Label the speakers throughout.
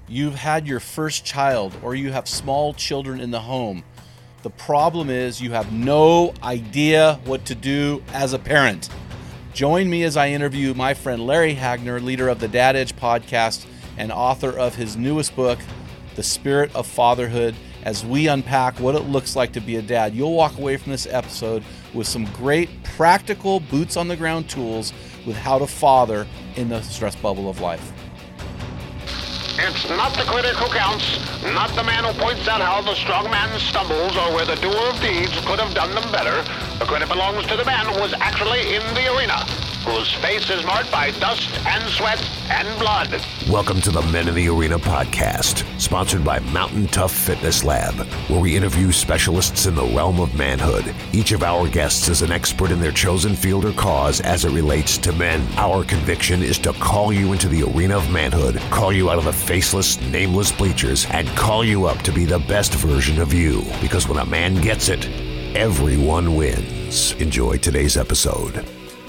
Speaker 1: You've had your first child, or you have small children in the home. The problem is you have no idea what to do as a parent. Join me as I interview my friend Larry Hagner, leader of the Dad Edge podcast and author of his newest book, The Spirit of Fatherhood, as we unpack what it looks like to be a dad. You'll walk away from this episode with some great practical boots on the ground tools with how to father in the stress bubble of life.
Speaker 2: It's not the critic who counts, not the man who points out how the strong man stumbles or where the doer of deeds could have done them better. The credit belongs to the man who was actually in the arena, whose face is marked by dust and sweat and blood.
Speaker 3: Welcome to the Men in the Arena podcast, sponsored by Mountain Tough Fitness Lab, where we interview specialists in the realm of manhood. Each of our guests is an expert in their chosen field or cause as it relates to men. Our conviction is to call you into the arena of manhood, call you out of the faceless, nameless bleachers, and call you up to be the best version of you. Because when a man gets it, everyone wins. Enjoy today's episode.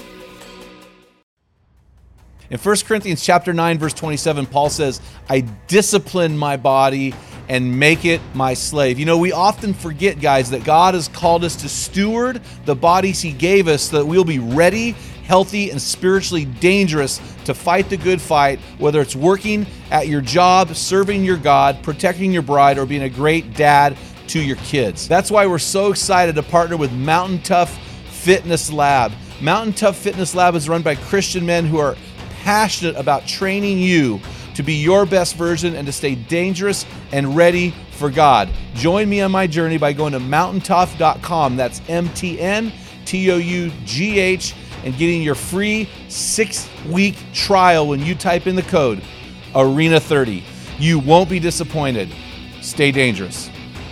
Speaker 1: In 1 Corinthians chapter 9, verse 27, Paul says, I discipline my body and make it my slave. You know, we often forget, guys, that God has called us to steward the bodies he gave us so that we'll be ready, healthy, and spiritually dangerous to fight the good fight, whether it's working at your job, serving your God, protecting your bride, or being a great dad to your kids. That's why we're so excited to partner with Mountain Tough Fitness Lab. Mountain Tough Fitness Lab is run by Christian men who are passionate about training you to be your best version and to stay dangerous and ready for God. Join me on my journey by going to mountaintough.com. That's MTNTOUGH, and getting your free 6-week trial when you type in the code ARENA30. You won't be disappointed. Stay dangerous.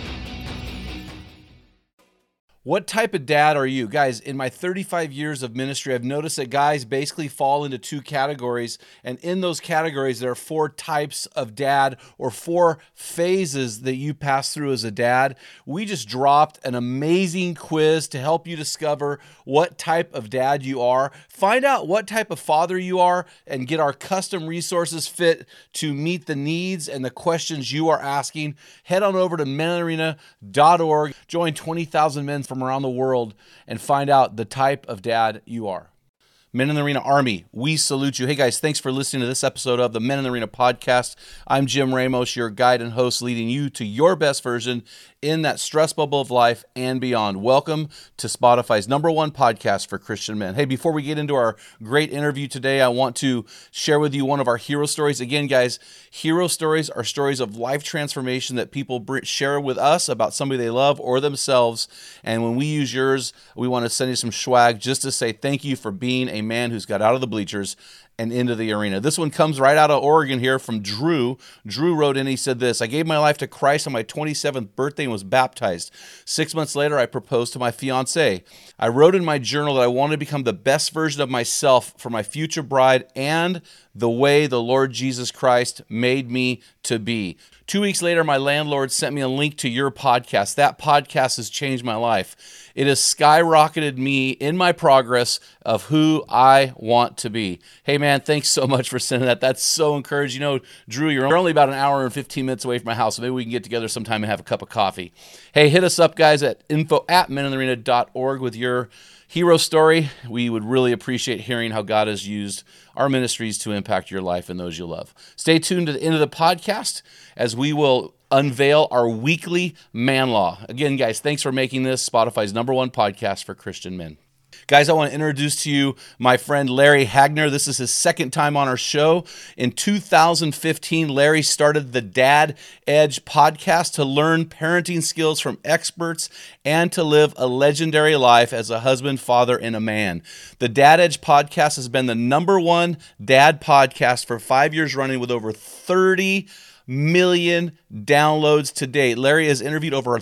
Speaker 1: What type of dad are you? Guys, in my 35 years of ministry, I've noticed that guys basically fall into 2 categories. And in those categories, there are 4 types of dad, or 4 phases that you pass through as a dad. We just dropped an amazing quiz to help you discover what type of dad you are. Find out what type of father you are and get our custom resources fit to meet the needs and the questions you are asking. Head on over to meninthearena.org. Join 20,000 men from around the world and find out the type of dad you are. Men in the Arena Army, we salute you. Hey guys, thanks for listening to this episode of the Men in the Arena podcast. I'm Jim Ramos, your guide and host, leading you to your best version in that stress bubble of life and beyond. Welcome to Spotify's #1 podcast for Christian men. Hey, before we get into our great interview today, I want to share with you one of our hero stories. Again, guys, hero stories are stories of life transformation that people share with us about somebody they love or themselves. And when we use yours, we want to send you some swag just to say thank you for being a man who's got out of the bleachers and into the arena. This one comes right out of Oregon here from Drew. Drew wrote in, he said this: I gave my life to Christ on my 27th birthday and was baptized. 6 months later, I proposed to my fiancée. I wrote in my journal that I wanted to become the best version of myself for my future bride and the way the Lord Jesus Christ made me to be. 2 weeks later, my landlord sent me a link to your podcast. That podcast has changed my life. It has skyrocketed me in my progress of who I want to be. Hey man, thanks so much for sending that. That's so encouraging. You know, Drew, you're only about an hour and 15 minutes away from my house, so maybe we can get together sometime and have a cup of coffee. Hey, hit us up, guys, at info@meninthearena.org with your hero story. We would really appreciate hearing how God has used our ministries to impact your life and those you love. Stay tuned to the end of the podcast as we will unveil our weekly man law. Again, guys, thanks for making this Spotify's #1 podcast for Christian men. Guys, I want to introduce to you my friend Larry Hagner. This is his second time on our show. In 2015, Larry started the Dad Edge podcast to learn parenting skills from experts and to live a legendary life as a husband, father, and a man. The Dad Edge podcast has been the #1 dad podcast for 5 years running with over 30 million downloads to date. Larry has interviewed over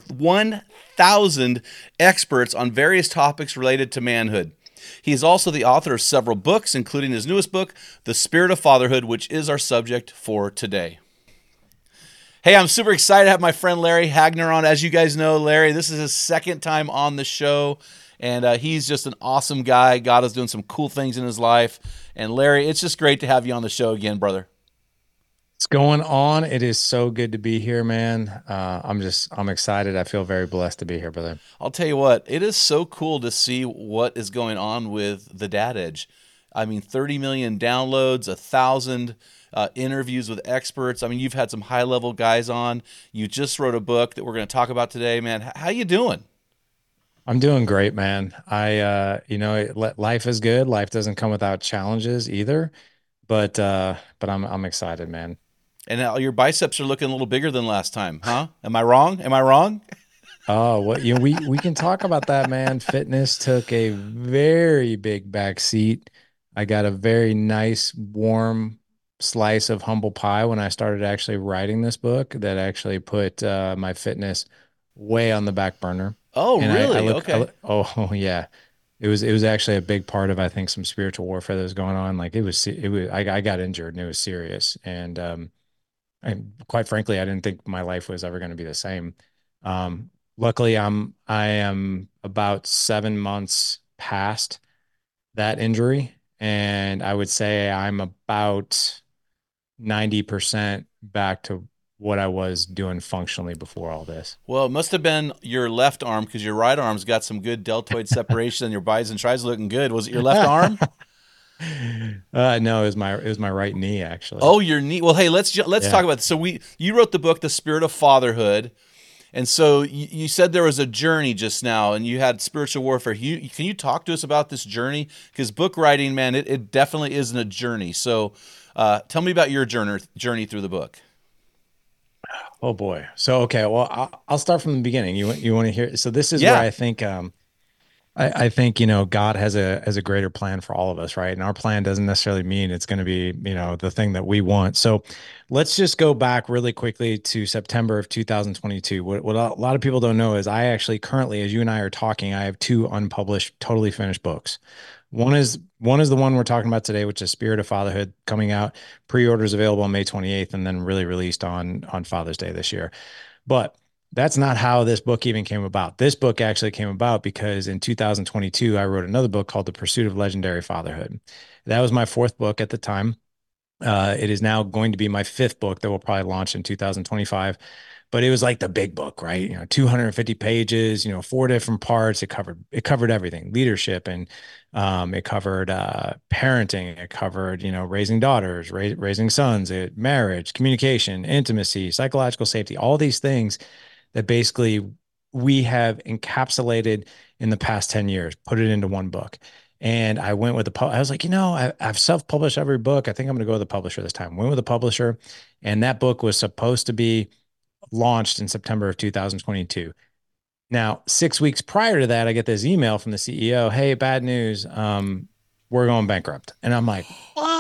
Speaker 1: 1,000 experts on various topics related to manhood. He is also the author of several books, including his newest book, The Spirit of Fatherhood, which is our subject for today. Hey, I'm super excited to have my friend Larry Hagner on. As you guys know, Larry, this is his second time on the show, and he's just an awesome guy. God is doing some cool things in his life. And Larry, it's just great to have you on the show again, brother.
Speaker 4: What's going on? It is so good to be here, man. I'm excited. I feel very blessed to be here, brother.
Speaker 1: I'll tell you what, it is so cool to see what is going on with the Dad Edge. I mean, 30 million downloads, 1,000 interviews with experts. I mean, you've had some high level guys on. You just wrote a book that we're going to talk about today, man. How you doing?
Speaker 4: I'm doing great, man. Life is good. Life doesn't come without challenges either, but I'm excited, man.
Speaker 1: And now your biceps are looking a little bigger than last time, huh? Am I wrong? Am I wrong?
Speaker 4: Oh, we can talk about that, man. Fitness took a very big back seat. I got a very nice, warm slice of humble pie when I started actually writing this book that actually put my fitness way on the back burner.
Speaker 1: Oh,
Speaker 4: And
Speaker 1: really? Okay.
Speaker 4: oh yeah, it was actually a big part of I think some spiritual warfare that was going on. Like I got injured and it was serious. And quite frankly, I didn't think my life was ever going to be the same. Luckily, I am about 7 months past that injury, and I would say I'm about 90% back to what I was doing functionally before all this.
Speaker 1: Well, it must have been your left arm because your right arm's got some good deltoid separation and your bis and tris looking good. Was it your left arm?
Speaker 4: No, it was my right knee actually.
Speaker 1: Oh, your knee. Well, hey, let's
Speaker 4: Yeah.
Speaker 1: talk about this. So you wrote the book, The Spirit of Fatherhood, and so you said there was a journey just now, and you had spiritual warfare. Can you talk to us about this journey? Because book writing, man, it definitely isn't a journey. So tell me about your journey through the book.
Speaker 4: Oh boy. So okay, well I'll start from the beginning. You want to hear? So this is where
Speaker 1: Yeah.
Speaker 4: I think, God has a greater plan for all of us, right? And our plan doesn't necessarily mean it's going to be, the thing that we want. So let's just go back really quickly to September of 2022. What a lot of people don't know is I actually currently, as you and I are talking, I have two unpublished, totally finished books. One is the one we're talking about today, which is Spirit of Fatherhood, coming out. Pre-orders available on May 28th, and then really released on Father's Day this year. But that's not how this book even came about. This book actually came about because in 2022, I wrote another book called The Pursuit of Legendary Fatherhood. That was my fourth book at the time. It is now going to be my fifth book that will probably launch in 2025. But it was like the big book, right? 250 pages, four different parts. It covered everything, leadership, and it covered parenting. It covered, raising daughters, raising sons, marriage, communication, intimacy, psychological safety, all these things that basically we have encapsulated in the past 10 years, put it into one book. And I went with I was like, I've self-published every book. I think I'm going to go with the publisher this time. Went with the publisher, and that book was supposed to be launched in September of 2022. Now, 6 weeks prior to that, I get this email from the CEO. Hey, bad news. We're going bankrupt. And I'm like,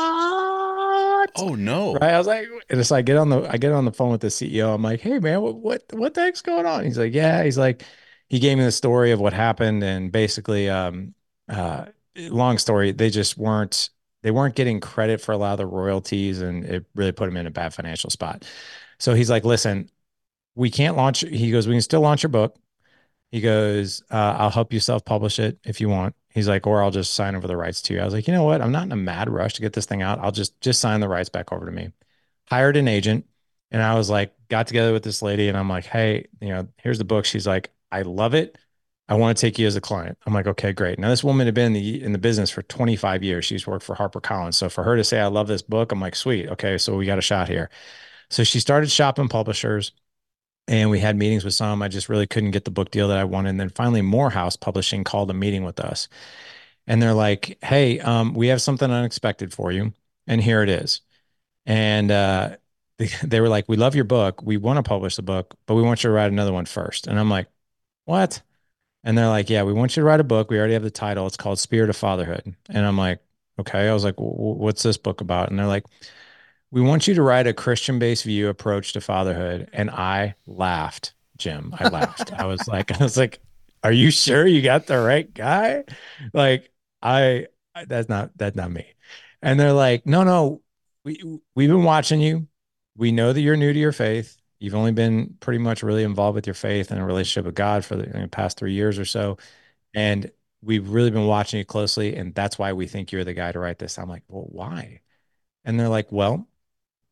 Speaker 4: what?
Speaker 1: Oh no.
Speaker 4: Right. I was like, and it's like I get on the phone with the CEO. I'm like, hey man, what the heck's going on? He's like, yeah. He's like, he gave me the story of what happened, and basically, uh, long story, they weren't getting credit for a lot of the royalties, and it really put him in a bad financial spot. So he's like, listen, we can't launch. He goes, we can still launch your book. He goes, I'll help you self-publish it if you want. He's like, or I'll just sign over the rights to you. I was like, you know what? I'm not in a mad rush to get this thing out. I'll just sign the rights back over to me. Hired an agent, and I was like, got together with this lady, and I'm like, hey, here's the book. She's like, I love it. I want to take you as a client. I'm like, okay, great. Now this woman had been in the business for 25 years. She's worked for HarperCollins. So for her to say, I love this book, I'm like, sweet. Okay, so we got a shot here. So she started shopping publishers, and we had meetings with some. I just really couldn't get the book deal that I wanted. And then finally, Morehouse Publishing called a meeting with us, and they're like, "Hey, we have something unexpected for you, and here it is." And they were like, "We love your book. We want to publish the book, but we want you to write another one first." And I'm like, "What?" And they're like, "Yeah, we want you to write a book. We already have the title. It's called Spirit of Fatherhood." And I'm like, "Okay." I was like, "What's this book about?" And they're like, we want you to write a Christian-based view approach to fatherhood. And I laughed, Jim. I laughed. I was like, are you sure you got the right guy? Like, that's not me. And they're like, no, we've been watching you. We know that you're new to your faith. You've only been pretty much really involved with your faith and a relationship with God for the past 3 years or so. And we've really been watching you closely. And that's why we think you're the guy to write this. I'm like, well, why? And they're like, well,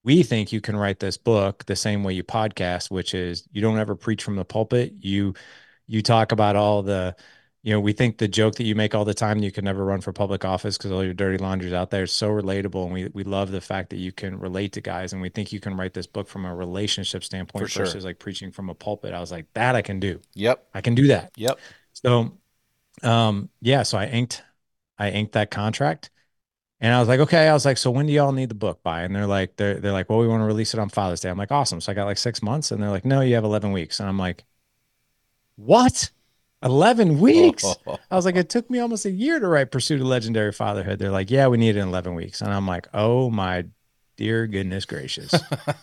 Speaker 4: we think you can write this book the same way you podcast, which is you don't ever preach from the pulpit. You talk about all the, we think the joke that you make all the time, you can never run for public office because all your dirty laundry's out there, is so relatable. And we love the fact that you can relate to guys. And we think you can write this book from a relationship standpoint
Speaker 1: For sure.
Speaker 4: versus like preaching from a pulpit. I was like, that I can do.
Speaker 1: Yep.
Speaker 4: I can do that.
Speaker 1: Yep.
Speaker 4: So, yeah, so I inked that contract. And I was like, okay. I was like, so when do y'all need the book by? And they're like, well, we want to release it on Father's Day. I'm like, awesome. So I got like 6 months, and they're like, no, you have 11 weeks. And I'm like, what? 11 weeks? I was like, it took me almost a year to write Pursuit of Legendary Fatherhood. They're like, yeah, we need it in 11 weeks. And I'm like, oh my dear goodness gracious.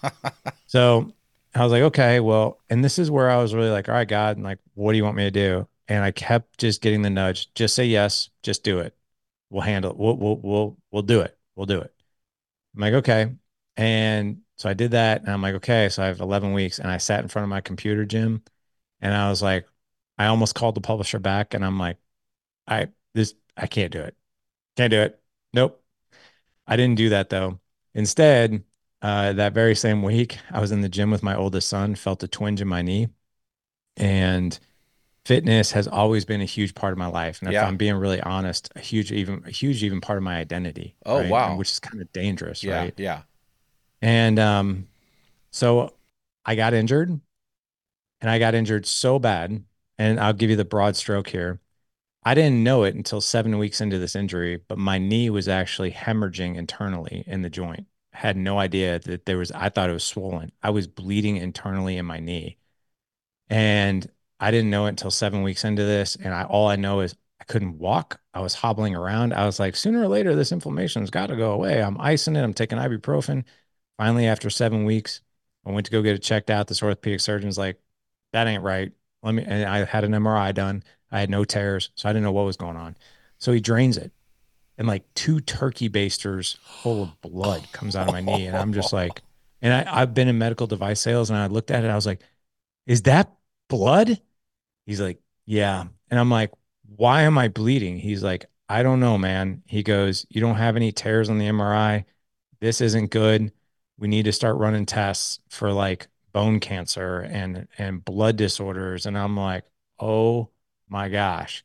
Speaker 4: So I was like, okay, well, and this is where I was really like, all right, God, and like, what do you want me to do? And I kept just getting the nudge, just say yes, just do it. We'll handle it. We'll do it. We'll do it. I'm like, okay. And so I did that. And I'm like, okay, so I have 11 weeks. And I sat in front of my computer, Jim. And I was like, I almost called the publisher back. And I'm like, I can't do it. Can't do it. Nope. I didn't do that though. Instead, that very same week, I was in the gym with my oldest son, felt a twinge in my knee. And fitness has always been a huge part of my life. And if I'm being really honest, a huge even part of my identity.
Speaker 1: Oh,
Speaker 4: right?
Speaker 1: wow.
Speaker 4: And which is kind of dangerous,
Speaker 1: Yeah.
Speaker 4: right?
Speaker 1: Yeah.
Speaker 4: And so I got injured, and I got injured so bad. And I'll give you the broad stroke here. I didn't know it until 7 weeks into this injury, but my knee was actually hemorrhaging internally in the joint. I had no idea that I thought it was swollen. I was bleeding internally in my knee. And I didn't know it until 7 weeks into this. And all I know is I couldn't walk. I was hobbling around. I was like, sooner or later, this inflammation's got to go away. I'm icing it. I'm taking ibuprofen. Finally, after 7 weeks, I went to go get it checked out. This orthopedic surgeon's like, that ain't right. And I had an MRI done. I had no tears, so I didn't know what was going on. So he drains it, and like 2 turkey basters full of blood comes out of my knee. And I'm just like, and I've been in medical device sales, and I looked at it. I was like, is that blood? He's like, yeah. And I'm like, why am I bleeding? He's like, I don't know, man. He goes, you don't have any tears on the MRI. This isn't good. We need to start running tests for like bone cancer and blood disorders. And I'm like, oh my gosh.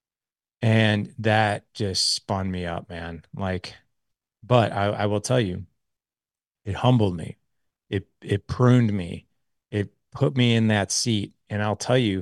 Speaker 4: And that just spun me up, man. Like, but I will tell you, it humbled me. It pruned me. It put me in that seat. And I'll tell you,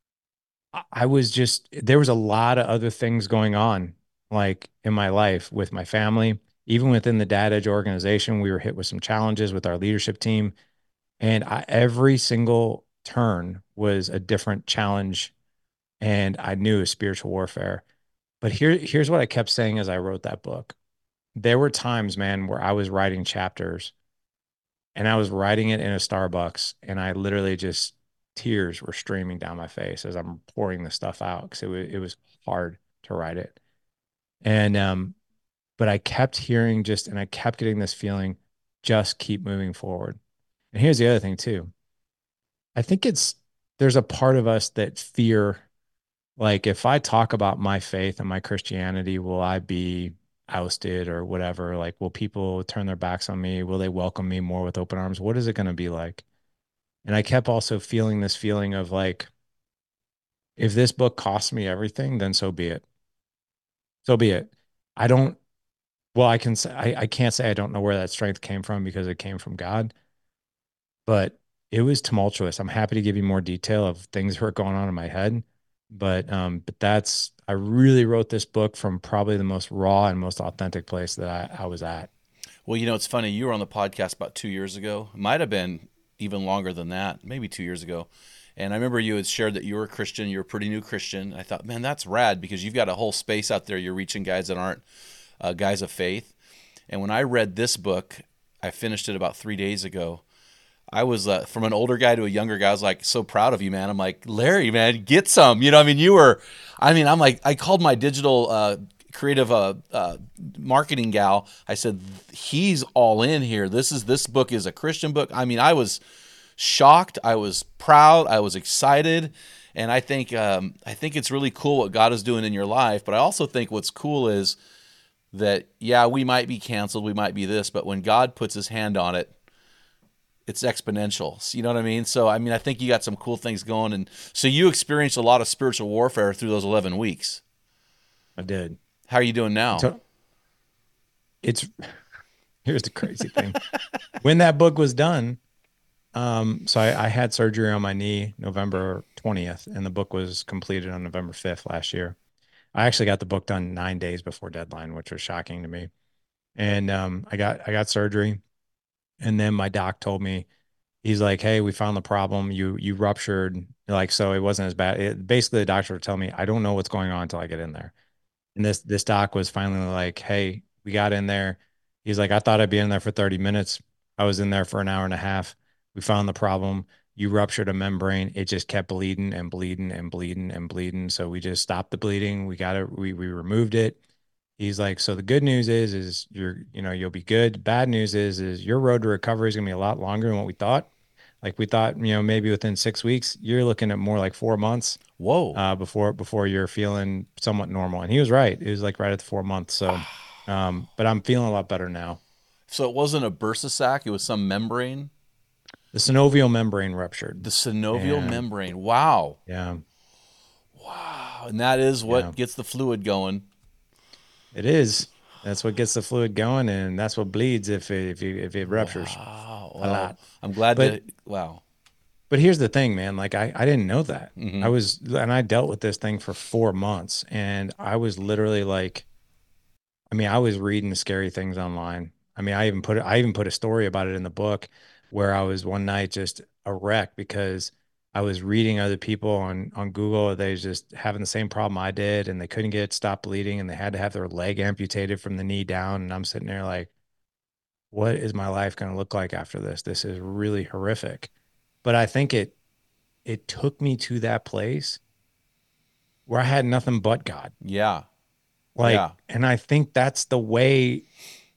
Speaker 4: I was just, there was a lot of other things going on, like in my life with my family, even within the Dad Edge organization. We were hit with some challenges with our leadership team. And every single turn was a different challenge. And I knew it was spiritual warfare. But here's what I kept saying as I wrote that book. There were times, man, where I was writing chapters, and I was writing it in a Starbucks, and I literally just, tears were streaming down my face as I'm pouring the stuff out, because it was hard to write it. And but I kept hearing and I kept getting this feeling, just keep moving forward. And here's the other thing too. I think there's a part of us that fear, like, if I talk about my faith and my Christianity, will I be ousted or whatever? Like, will people turn their backs on me? Will they welcome me more with open arms? What is it going to be like? And I kept also feeling this feeling of like, if this book costs me everything, then so be it. So be it. I don't, well, I can say, I can't say I don't know where that strength came from, because it came from God, but it was tumultuous. I'm happy to give you more detail of things that were going on in my head. But I really wrote this book from probably the most raw and most authentic place that I was at.
Speaker 1: Well, it's funny. You were on the podcast about 2 years ago. It might have been even longer than that, maybe 2 years ago. And I remember you had shared that you were a Christian. You're a pretty new Christian. I thought, man, that's rad, because you've got a whole space out there. You're reaching guys that aren't guys of faith. And when I read this book, I finished it about 3 days ago. I was from an older guy to a younger guy. I was like, so proud of you, man. I'm like, Larry, man, get some. I'm like, I called my digital creative marketing gal. I said, he's all in here. This book is a Christian book. I was shocked. I was proud. I was excited. And I think it's really cool what God is doing in your life. But I also think what's cool is that, yeah, we might be canceled. We might be this. But when God puts his hand on it, it's exponential. So, you know what I mean? So, I mean, I think you got some cool things going. And so you experienced a lot of spiritual warfare through those 11 weeks.
Speaker 4: I did.
Speaker 1: How are you doing now?
Speaker 4: So it's here's the crazy thing. When that book was done, so I had surgery on my knee November 20th, and the book was completed on November 5th last year. I actually got the book done 9 days before deadline, which was shocking to me. And I got surgery, and then my doc told me, he's like, "Hey, we found the problem. You ruptured, like, so it wasn't as bad." Basically, the doctor would tell me, "I don't know what's going on until I get in there." And this doc was finally like, "Hey, we got in there." He's like, "I thought I'd be in there for 30 minutes. I was in there for an hour and a half. We found the problem. You ruptured a membrane. It just kept bleeding and bleeding and bleeding and bleeding. So we just stopped the bleeding. We removed it." He's like, "So the good news is you'll be good. Bad news is your road to recovery is gonna be a lot longer than what we thought. Like we thought, maybe within 6 weeks. You're looking at more like 4 months
Speaker 1: Whoa.
Speaker 4: before you're feeling somewhat normal." And he was right. It was like right at the 4 months. So, but I'm feeling a lot better now.
Speaker 1: So it wasn't a bursa sac, it was some membrane.
Speaker 4: The synovial membrane ruptured.
Speaker 1: The synovial membrane. Wow.
Speaker 4: Yeah.
Speaker 1: Wow. And that is what gets the fluid going.
Speaker 4: It is. That's what gets the fluid going, and that's what bleeds if it ruptures.
Speaker 1: Wow.
Speaker 4: A lot.
Speaker 1: I'm glad wow.
Speaker 4: But here's the thing, man. Like I didn't know that.
Speaker 1: Mm-hmm.
Speaker 4: I dealt with this thing for 4 months, and I was literally like, I was reading scary things online. I even put a story about it in the book where I was one night just a wreck because I was reading other people on Google. They was just having the same problem I did, and they couldn't get it stopped bleeding, and they had to have their leg amputated from the knee down. And I'm sitting there like, what is my life going to look like after this? This is really horrific. But I think it took me to that place where I had nothing but God.
Speaker 1: Yeah.
Speaker 4: And I think that's the way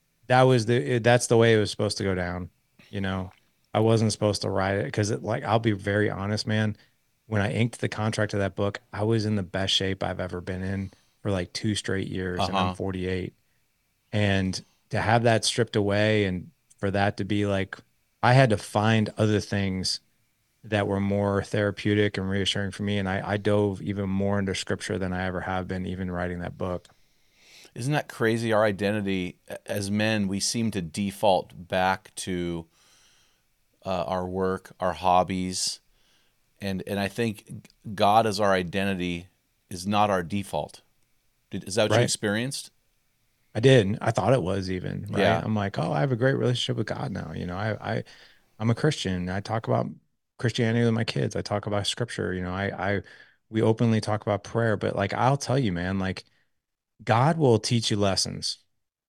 Speaker 4: that's the way it was supposed to go down. I wasn't supposed to write it because I'll be very honest, man. When I inked the contract of that book, I was in the best shape I've ever been in for like 2 straight years, and I'm 48. And to have that stripped away, and for that to be like, I had to find other things that were more therapeutic and reassuring for me. And I dove even more into scripture than I ever have been, even writing that book.
Speaker 1: Isn't that crazy? Our identity as men, we seem to default back to our work, our hobbies, and I think God as our identity is not our default. Is that what you experienced?
Speaker 4: I did. I thought it was even, right?
Speaker 1: Yeah.
Speaker 4: I'm like, oh, I have a great relationship with God now. I'm a Christian. I talk about Christianity with my kids. I talk about scripture. We openly talk about prayer, but like, I'll tell you, man, like God will teach you lessons,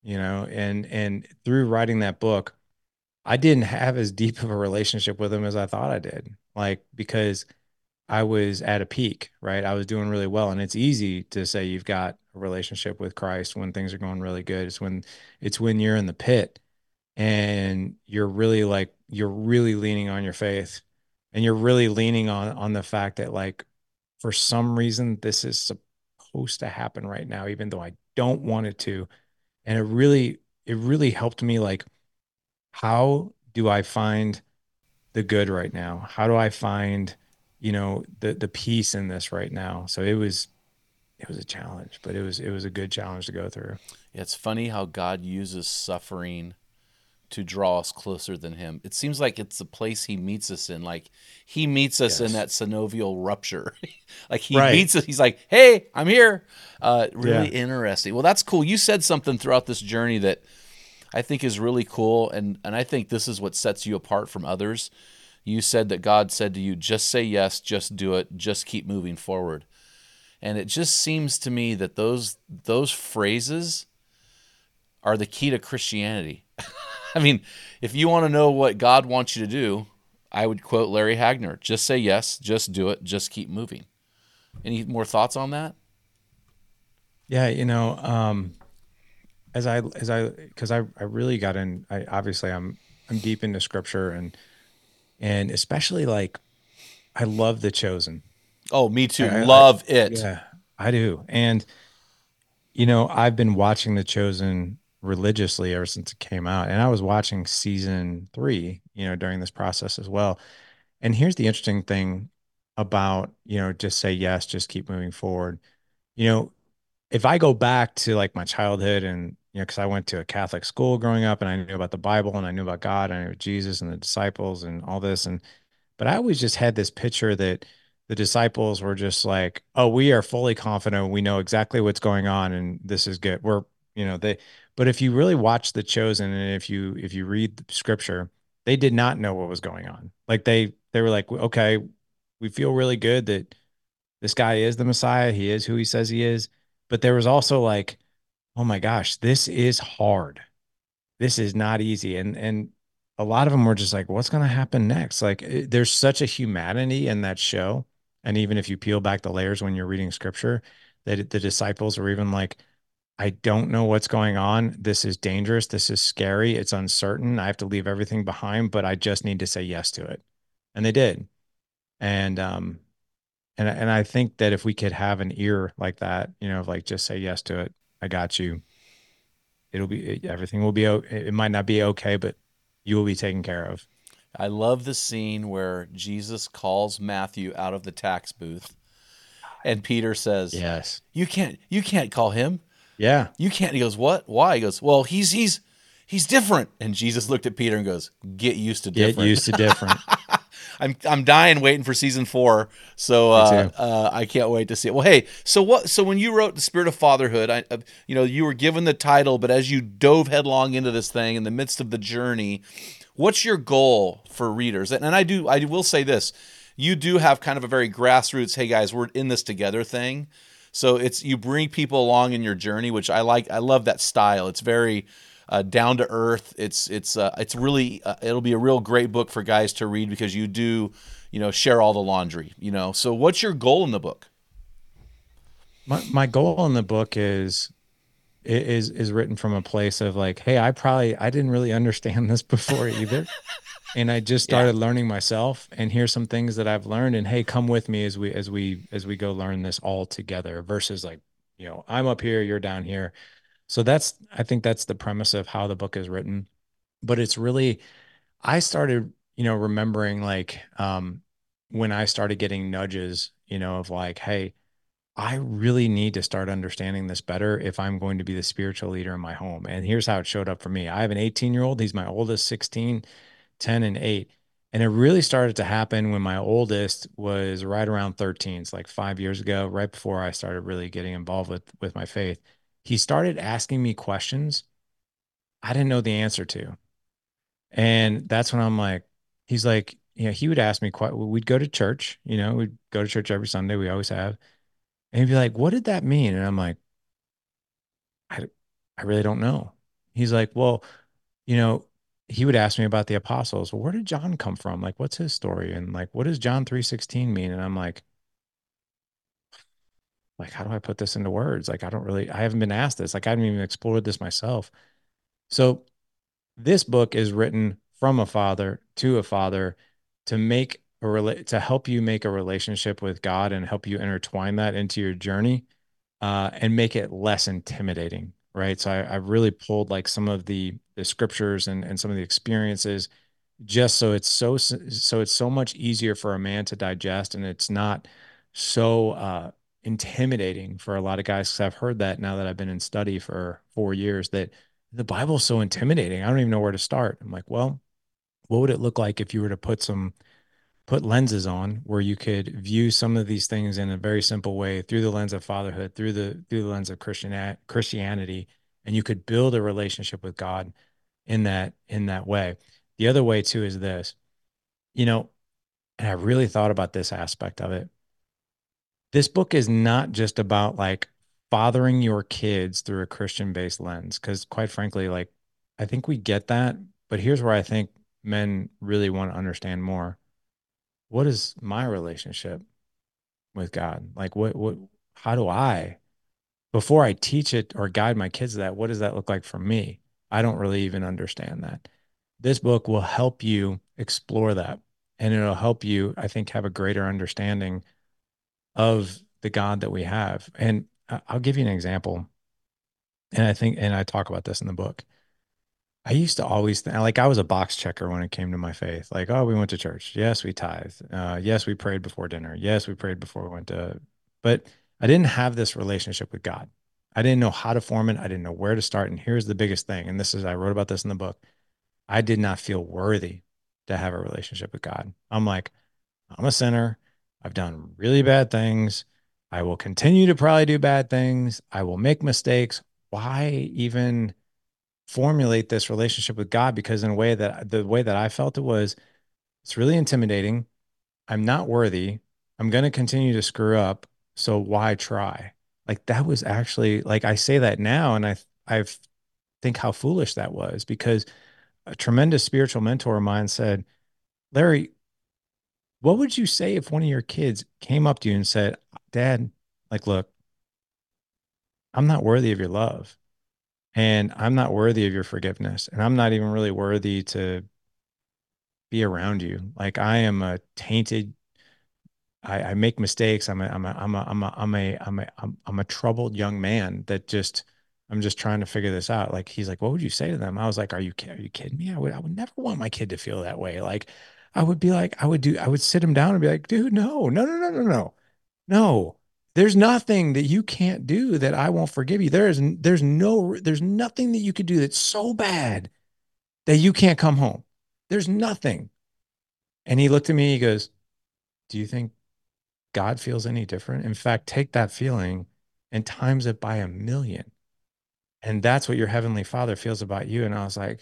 Speaker 4: and through writing that book, I didn't have as deep of a relationship with him as I thought I did. Like, because I was at a peak, right? I was doing really well. And it's easy to say you've got a relationship with Christ when things are going really good. It's when you're in the pit and you're really leaning on your faith, and you're really leaning on the fact that, like, for some reason, this is supposed to happen right now, even though I don't want it to. And it really helped me. Like, how do I find the good right now? How do I find, the peace in this right now? So it was a challenge, but it was a good challenge to go through.
Speaker 1: Yeah, it's funny how God uses suffering to draw us closer than him. It seems like it's the place he meets us in. Like he meets us in that synovial rupture. Like he meets us. He's like, hey, I'm here. Really interesting. Well, that's cool. You said something throughout this journey that I think is really cool. And I think this is what sets you apart from others. You said that God said to you, just say yes, just do it, just keep moving forward. And it just seems to me that those phrases are the key to Christianity. I mean, if you want to know what God wants you to do, I would quote Larry Hagner, just say yes, just do it, just keep moving. Any more thoughts on that?
Speaker 4: Yeah, because I really got in, obviously I'm deep into scripture, and especially, like, I love The Chosen.
Speaker 1: Oh, me too. Love it.
Speaker 4: Yeah, I do. And, I've been watching The Chosen religiously ever since it came out. And I was watching season 3, during this process as well. And here's the interesting thing about, just say yes, just keep moving forward. You know, if I go back to like my childhood and, because I went to a Catholic school growing up and I knew about the Bible and I knew about God and I knew Jesus and the disciples and all this. But I always just had this picture that the disciples were just like, oh, we are fully confident. We know exactly what's going on and this is good. But if you really watch The Chosen and if you read the scripture, they did not know what was going on. Like they were like, okay, we feel really good that this guy is the Messiah. He is who he says he is. But there was also like, oh my gosh, this is hard. This is not easy. And a lot of them were just like, what's going to happen next? Like there's such a humanity in that show. And even if you peel back the layers when you're reading scripture, that the disciples were even like, I don't know what's going on. This is dangerous. This is scary. It's uncertain. I have to leave everything behind, but I just need to say yes to it. And they did. And and I think that if we could have an ear like that, like just say yes to it. I got you. Everything will be, it might not be okay, but you will be taken care of.
Speaker 1: I love the scene where Jesus calls Matthew out of the tax booth and Peter says,
Speaker 4: Yes.
Speaker 1: You can't call him.
Speaker 4: Yeah.
Speaker 1: You can't. He goes, what? Why? He goes, well, he's different. And Jesus looked at Peter and goes, get used to different.
Speaker 4: Get used to different.
Speaker 1: I'm dying waiting for season 4, so I can't wait to see it. Well, hey, so what? So when you wrote The Spirit of Fatherhood, you were given the title, but as you dove headlong into this thing in the midst of the journey, what's your goal for readers? And I will say this: you do have kind of a very grassroots, hey guys, we're in this together thing. So you bring people along in your journey, which I like. I love that style. It's very down to earth. It's really it'll be a real great book for guys to read because you do share all the laundry. So what's your goal in the book?
Speaker 4: My goal in the book is written from a place of like, hey, I didn't really understand this before either. And I just
Speaker 1: Yeah.
Speaker 4: started learning myself. And here's some things that I've learned. And hey, come with me as we go learn this all together versus like, I'm up here, you're down here. So I think that's the premise of how the book is written. But it's really, I started, remembering like when I started getting nudges, of like, hey, I really need to start understanding this better if I'm going to be the spiritual leader in my home. And here's how it showed up for me. I have an 18-year-old. He's my oldest, 16, 10, and 8. And it really started to happen when my oldest was right around 13. It's like 5 years ago, right before I started really getting involved with my faith. He started asking me questions I didn't know the answer to. And that's when I'm like, he's like, he would ask me quite, we'd go to church, we'd go to church every Sunday. We always have. And he'd be like, what did that mean? And I'm like, I, I really don't know. He's like, well, you know, he would ask me about the apostles. Well, where did John come from? Like, what's his story? And like, what does John 3:16 mean? And I'm like, how do I put this into words? Like, I haven't been asked this. Like, I haven't even explored this myself. So this book is written from a father to to help you make a relationship with God and help you intertwine that into your journey, and make it less intimidating. Right. So I've really pulled like some of the scriptures and some of the experiences just so it's so much easier for a man to digest and it's not so intimidating for a lot of guys because I've heard that now that I've been in study for 4 years that the Bible's so intimidating. I don't even know where to start. I'm like, well, what would it look like if you were to put lenses on where you could view some of these things in a very simple way through the lens of fatherhood, through the lens of Christianity, and you could build a relationship with God in that way. The other way too is this, you know, and I really thought about this aspect of it. This book is not just about like fathering your kids through a Christian based lens, because quite frankly, like I think we get that, but here's where I think men really want to understand more. What is my relationship with God? Like how do I, before I teach it or guide my kids to that, what does that look like for me? I don't really even understand that. This book will help you explore that. And it'll help you, I think, have a greater understanding of the God that we have. And I'll give you an example. And I think, and I talk about this in the book. I used to always think, like, I was a box checker when it came to my faith. Like, oh, we went to church. Yes, we tithed. Yes, we prayed before dinner. Yes, we prayed before we went to, but I didn't have this relationship with God. I didn't know how to form it. I didn't know where to start. And here's the biggest thing. And this is, I wrote about this in the book. I did not feel worthy to have a relationship with God. I'm like, I'm a sinner. I've done really bad things. I will continue to probably do bad things. I will make mistakes. Why even formulate this relationship with God? Because in a way that the way that I felt it was, it's really intimidating. I'm not worthy. I'm going to continue to screw up. So why try? Like that was actually like I say that now, and I think how foolish that was because a tremendous spiritual mentor of mine said, Larry, what would you say if one of your kids came up to you and said, Dad, like, look, I'm not worthy of your love and I'm not worthy of your forgiveness. And I'm not even really worthy to be around you. Like I am a tainted, I make mistakes. I'm a troubled young man that just, I'm just trying to figure this out. Like, he's like, what would you say to them? I was like, are you kidding me? I would never want my kid to feel that way. Like, I would be like, I would sit him down and be like, dude, no, no, no, no, no, no, no. There's nothing that you can't do that I won't forgive you. There's nothing that you could do that's so bad that you can't come home. There's nothing. And he looked at me, he goes, do you think God feels any different? In fact, take that feeling and times it by 1,000,000. And that's what your heavenly father feels about you. And I was like,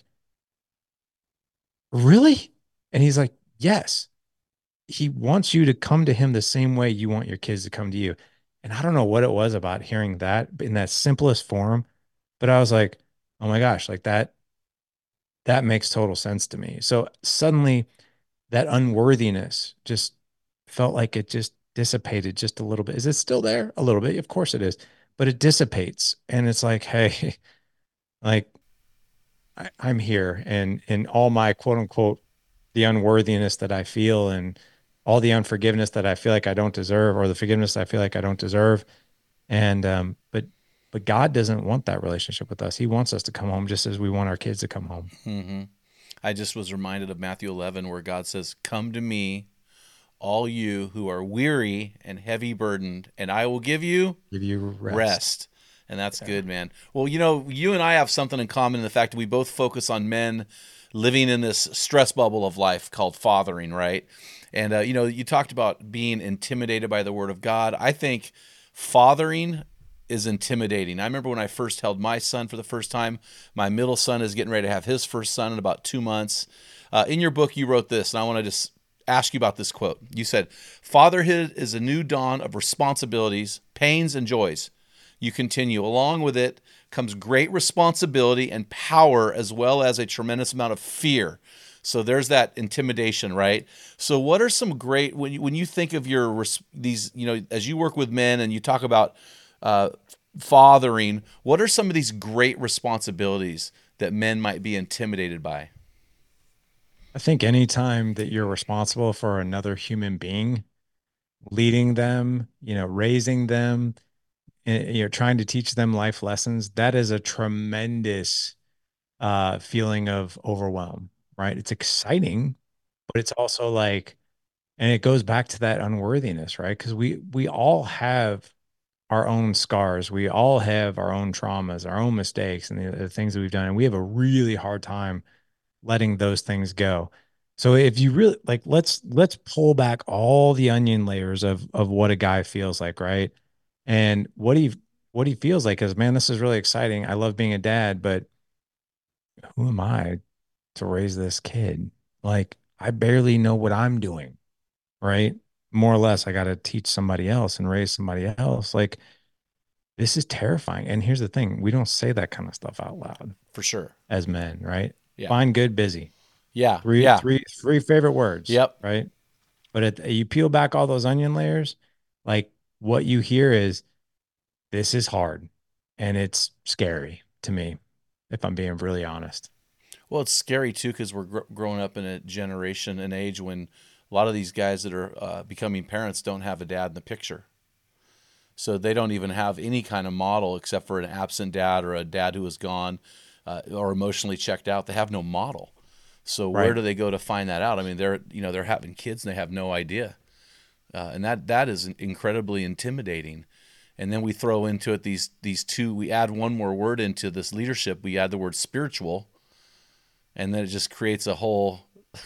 Speaker 4: really? And he's like, yes. He wants you to come to him the same way you want your kids to come to you. And I don't know what it was about hearing that in that simplest form, but I was like, oh my gosh, like that makes total sense to me. So suddenly that unworthiness just felt like it just dissipated just a little bit. Is it still there? A little bit. Of course it is, but it dissipates. And it's like, hey, like I'm here and in all my quote unquote, the unworthiness that I feel and all the unforgiveness that I feel like I don't deserve or the forgiveness I feel like I don't deserve. And, but God doesn't want that relationship with us. He wants us to come home just as we want our kids to come home.
Speaker 1: Mm-hmm. I just was reminded of Matthew 11 where God says, come to me, all you who are weary and heavy burdened, and I will give you
Speaker 4: Give you
Speaker 1: rest. And that's
Speaker 4: Yeah.
Speaker 1: good, man. Well, you and I have something in common in the fact that we both focus on men living in this stress bubble of life called fathering, right? And, you talked about being intimidated by the word of God. I think fathering is intimidating. I remember when I first held my son for the first time. My middle son is getting ready to have his first son in about 2 months. In your book, you wrote this, and I want to just ask you about this quote. You said, fatherhood is a new dawn of responsibilities, pains, and joys. You continue, along with it comes great responsibility and power, as well as a tremendous amount of fear. So there's that intimidation, right? So what are some great, when you think of these, as you work with men and you talk about fathering, what are some of these great responsibilities that men might be intimidated by?
Speaker 4: I think anytime that you're responsible for another human being, leading them, raising them, trying to teach them life lessons, that is a tremendous feeling of overwhelm, right? It's exciting, but it's also like, and it goes back to that unworthiness, right? Because we all have our own scars, we all have our own traumas, our own mistakes, and the things that we've done, and we have a really hard time letting those things go. So if you really like, let's pull back all the onion layers of what a guy feels like, right? And what he feels like is, man, this is really exciting. I love being a dad, but who am I to raise this kid? Like, I barely know what I'm doing, right? More or less, I got to teach somebody else and raise somebody else. Like, this is terrifying. And here's the thing, we don't say that kind of stuff out loud
Speaker 1: For sure.
Speaker 4: as men, right?
Speaker 1: Yeah.
Speaker 4: Fine, good, busy.
Speaker 1: Yeah.
Speaker 4: Three,
Speaker 1: Yeah.
Speaker 4: three, three favorite words,
Speaker 1: Yep.
Speaker 4: right? But you peel back all those onion layers, like what you hear is, this is hard and it's scary to me, if I'm being really honest.
Speaker 1: Well, it's scary too because we're growing up in a generation, an age when a lot of these guys that are becoming parents don't have a dad in the picture. So they don't even have any kind of model except for an absent dad or a dad who is gone or emotionally checked out. They have no model. So where
Speaker 4: Right.
Speaker 1: do they go to find that out? I mean, they're having kids and they have no idea, and that is incredibly intimidating. And then we throw into it these two. We add one more word into this leadership. We add the word spiritual, and then it just creates a whole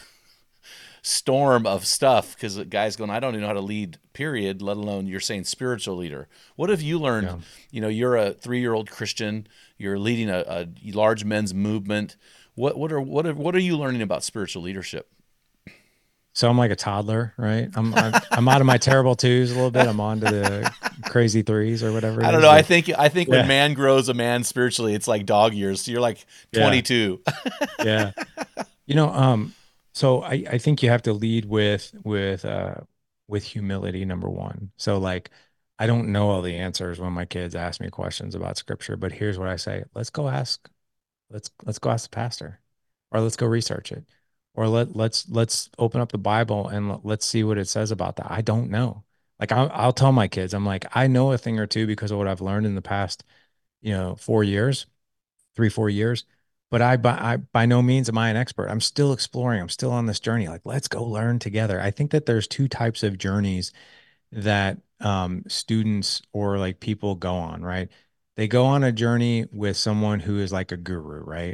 Speaker 1: storm of stuff because the guy's going, I don't even know how to lead, period, let alone you're saying spiritual leader. What have you learned?
Speaker 4: Yeah.
Speaker 1: You're a 3-year-old Christian, you're leading a large men's movement. What are you learning about spiritual leadership?
Speaker 4: So I'm like a toddler, right? I'm out of my terrible twos a little bit. I'm on to the crazy threes or whatever it
Speaker 1: I don't
Speaker 4: is.
Speaker 1: know. I
Speaker 4: But
Speaker 1: think when
Speaker 4: yeah,
Speaker 1: man grows a man spiritually, it's like dog years. So you're like
Speaker 4: yeah,
Speaker 1: 22.
Speaker 4: yeah. You know, so I think you have to lead with humility, number one. So like I don't know all the answers when my kids ask me questions about scripture, but here's what I say. Let's go ask the pastor, or let's go research it, or let's open up the Bible and let's see what it says about that. I don't know. Like I'll tell my kids, I'm like, I know a thing or two because of what I've learned in the past, 4 years, 3, 4 years. But I by no means am I an expert. I'm still exploring. I'm still on this journey. Like, let's go learn together. I think that there's two types of journeys that students or like people go on, right? They go on a journey with someone who is like a guru, right?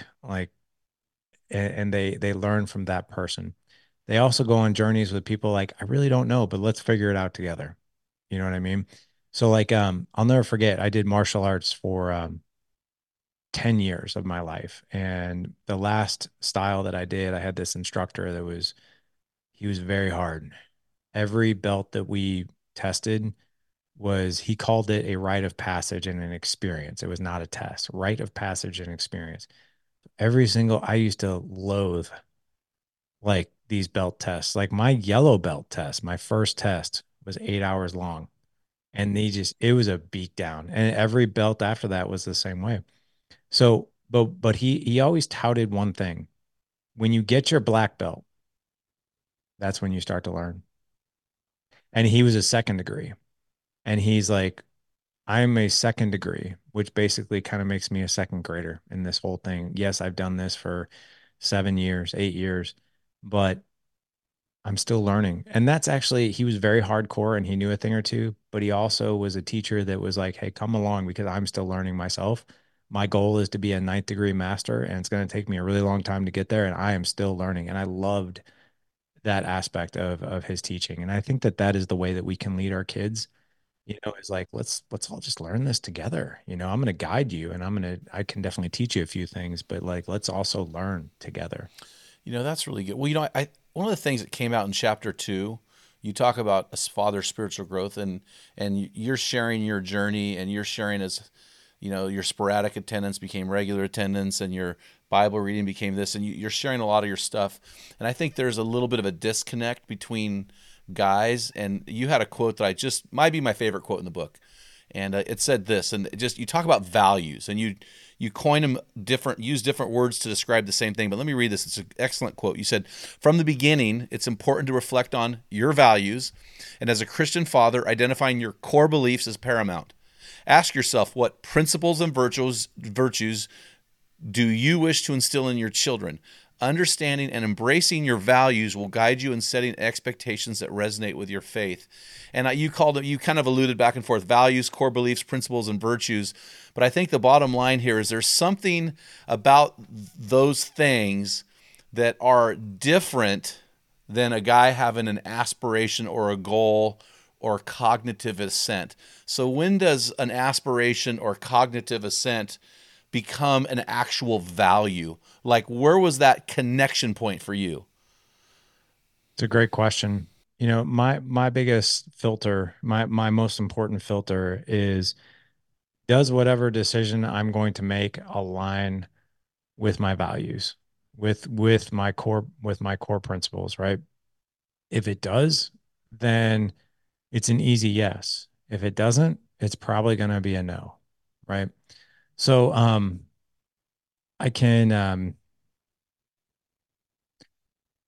Speaker 4: And they learn from that person. They also go on journeys with people like, I really don't know, but let's figure it out together. You know what I mean? So like I'll never forget, I did martial arts for 10 years of my life. And the last style that I did, I had this instructor he was very hard. Every belt that we tested he called it a rite of passage and an experience. It was not a test, rite of passage and experience. I used to loathe like these belt tests. Like my yellow belt test, my first test was 8 hours long. And it was a beat down. And every belt after that was the same way. So, but he always touted one thing. When you get your black belt, that's when you start to learn. And he was a second degree. And he's like, I'm a second degree, which basically kind of makes me a second grader in this whole thing. Yes, I've done this for 7 years, 8 years, but I'm still learning. And that's actually, he was very hardcore and he knew a thing or two, but he also was a teacher that was like, hey, come along because I'm still learning myself. My goal is to be a ninth degree master, and it's going to take me a really long time to get there. And I am still learning. And I loved that aspect of his teaching. And I think that that is the way that we can lead our kids. Is like, let's all just learn this together. I'm going to guide you and I can definitely teach you a few things, but like, let's also learn together.
Speaker 1: That's really good. Well, I one of the things that came out in chapter 2, you talk about a father's spiritual growth, and you're sharing your journey, and you're sharing as your sporadic attendance became regular attendance, and your Bible reading became this, and you're sharing a lot of your stuff. And I think there's a little bit of a disconnect between guys. And you had a quote that I just might be my favorite quote in the book, and it said this, and just you talk about values, and you coin them use different words to describe the same thing. But let me read this. It's an excellent quote. You said, from the beginning, it's important to reflect on your values, and as a Christian father, identifying your core beliefs is paramount. Ask yourself, what principles and virtues do you wish to instill in your children? Understanding and embracing your values will guide you in setting expectations that resonate with your faith. And you kind of alluded back and forth, values, core beliefs, principles, and virtues. But I think the bottom line here is there's something about those things that are different than a guy having an aspiration or a goal or cognitive assent. So when does an aspiration or cognitive assent become an actual value? Like, where was that connection point for you?
Speaker 4: It's a great question. My biggest filter, my most important filter is, does whatever decision I'm going to make align with my values, with my core principles, right? If it does, then it's an easy yes. If it doesn't, it's probably going to be a no, right? So I can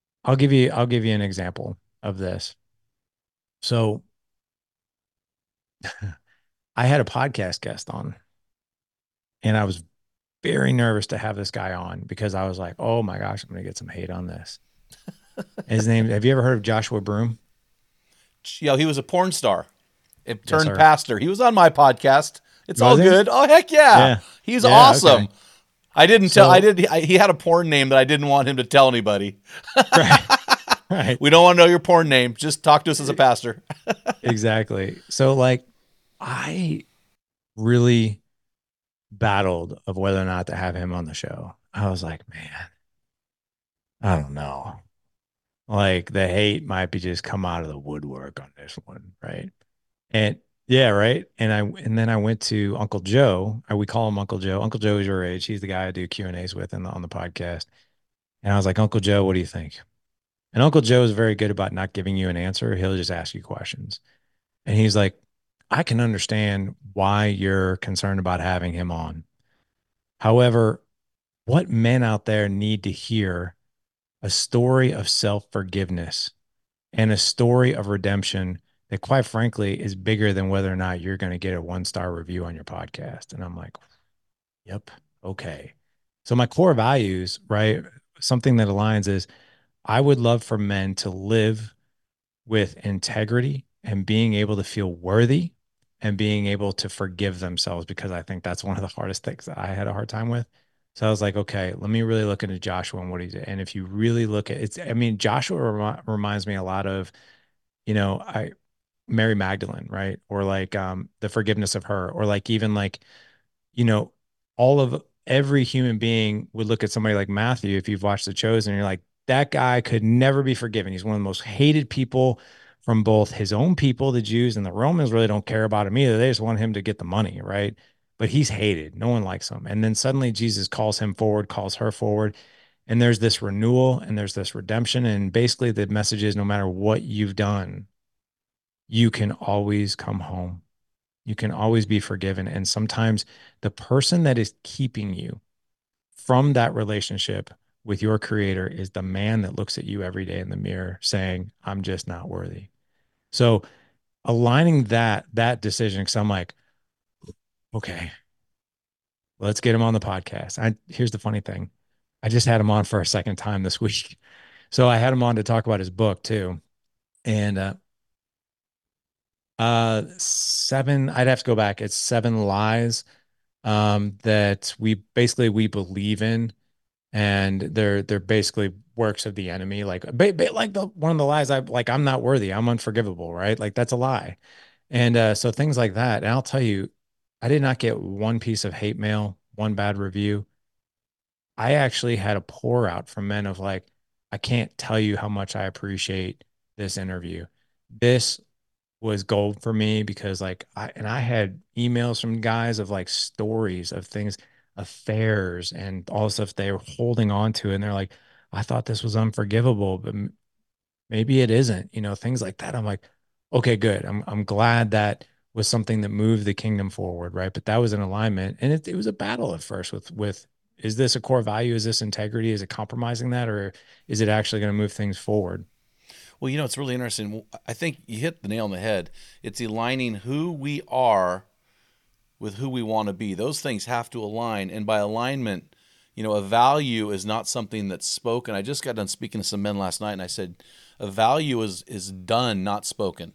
Speaker 4: I'll give you an example of this. So I had a podcast guest on, and I was very nervous to have this guy on because I was like, oh my gosh, I'm going to get some hate on this. His name, have you ever heard of Joshua Broom?
Speaker 1: He was a porn star. It
Speaker 4: Yes,
Speaker 1: turned
Speaker 4: sir.
Speaker 1: pastor. He was on my podcast. It's all
Speaker 4: Was he?
Speaker 1: good. Oh heck yeah.
Speaker 4: Yeah.
Speaker 1: He's
Speaker 4: Yeah,
Speaker 1: awesome.
Speaker 4: okay.
Speaker 1: I didn't tell.
Speaker 4: So-
Speaker 1: He had a porn name that I didn't want him to tell anybody.
Speaker 4: Right. Right.
Speaker 1: We don't want to know your porn name. Just talk to us as a pastor.
Speaker 4: Exactly. So like I really battled of whether or not to have him on the show. I was like, man, I don't know. Like the hate might be just come out of the woodwork on this one, right? And yeah, right. And then I went to Uncle Joe. We call him Uncle Joe. Uncle Joe is your age. He's the guy I do Q&As with on the podcast. And I was like, Uncle Joe, what do you think? And Uncle Joe is very good about not giving you an answer. He'll just ask you questions. And he's like, I can understand why you're concerned about having him on. However, what men out there need to hear a story of self-forgiveness and a story of redemption that, quite frankly, is bigger than whether or not you're going to get a 1-star review on your podcast. And I'm like, yep, okay. So my core values, right? Something that aligns is I would love for men to live with integrity and being able to feel worthy and being able to forgive themselves, because I think that's one of the hardest things that I had a hard time with. So I was like, okay, let me really look into Joshua and what he did. And if you really look at it's, I mean, Joshua reminds me a lot of, Mary Magdalene, right? Or like the forgiveness of her, or like even like, you know, all of every human being would look at somebody like Matthew, if you've watched The Chosen, and you're like, that guy could never be forgiven. He's one of the most hated people from both his own people, the Jews, and the Romans really don't care about him either. They just want him to get the money, right? But he's hated. No one likes him. And then suddenly Jesus calls him forward, calls her forward. And there's this renewal and there's this redemption. And basically the message is no matter what you've done, you can always come home. You can always be forgiven. And sometimes the person that is keeping you from that relationship with your creator is the man that looks at you every day in the mirror saying, I'm just not worthy. So aligning that decision, because I'm like, okay, let's get him on the podcast. Here's the funny thing. I just had him on for a second time this week. So I had him on to talk about his book too. And seven, I'd have to go back. It's 7 lies that we believe in, and they're basically works of the enemy. Like like the one of the lies, I'm not worthy, I'm unforgivable, right? Like that's a lie. And so things like that. And I'll tell you, I did not get one piece of hate mail, one bad review. I actually had a pour out from men of like, I can't tell you how much I appreciate this interview. This was gold for me because like I had emails from guys of like stories of things, affairs and all the stuff they were holding on to. And they're like, I thought this was unforgivable, but maybe it isn't, things like that. I'm like, okay, good. I'm glad that was something that moved the kingdom forward. Right. But that was an alignment. And it was a battle at first with, is this a core value? Is this integrity? Is it compromising that? Or is it actually going to move things forward?
Speaker 1: Well, it's really interesting. I think you hit the nail on the head. It's aligning who we are with who we want to be. Those things have to align. And by alignment, a value is not something that's spoken. I just got done speaking to some men last night, and I said, a value is done, not spoken.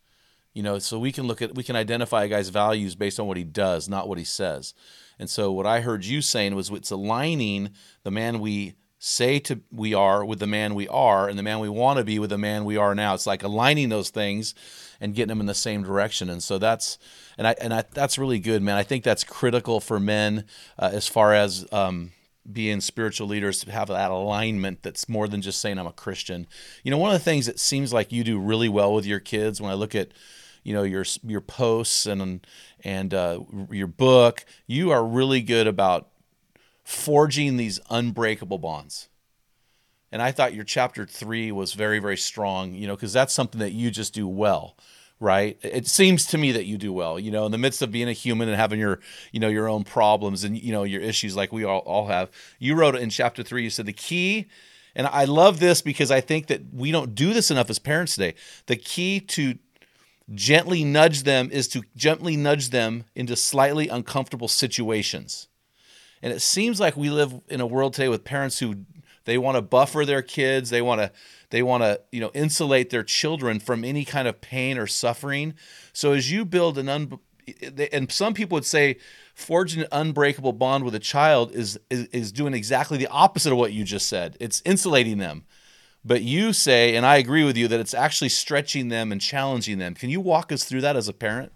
Speaker 1: So we can identify a guy's values based on what he does, not what he says. And so what I heard you saying was it's aligning the man we say we are with the man we are, and the man we want to be with the man we are now. It's like aligning those things and getting them in the same direction. And so that's really good, man. I think that's critical for men as far as being spiritual leaders, to have that alignment that's more than just saying I'm a Christian. One of the things that seems like you do really well with your kids, when I look at your posts and your book, you are really good about forging these unbreakable bonds. And I thought your chapter 3 was very, very strong, because that's something that you just do well, right? It seems to me that you do well, in the midst of being a human and having your own problems and, your issues like we all have. You wrote in chapter 3, you said the key, and I love this because I think that we don't do this enough as parents today. The key to Gently nudge them is to gently nudge them into slightly uncomfortable situations. And it seems like we live in a world today with parents who they want to buffer their kids. They want to insulate their children from any kind of pain or suffering. So as you build and some people would say forging an unbreakable bond with a child is doing exactly the opposite of what you just said. It's insulating them. But you say, and I agree with you, that it's actually stretching them and challenging them. Can you walk us through that as a parent?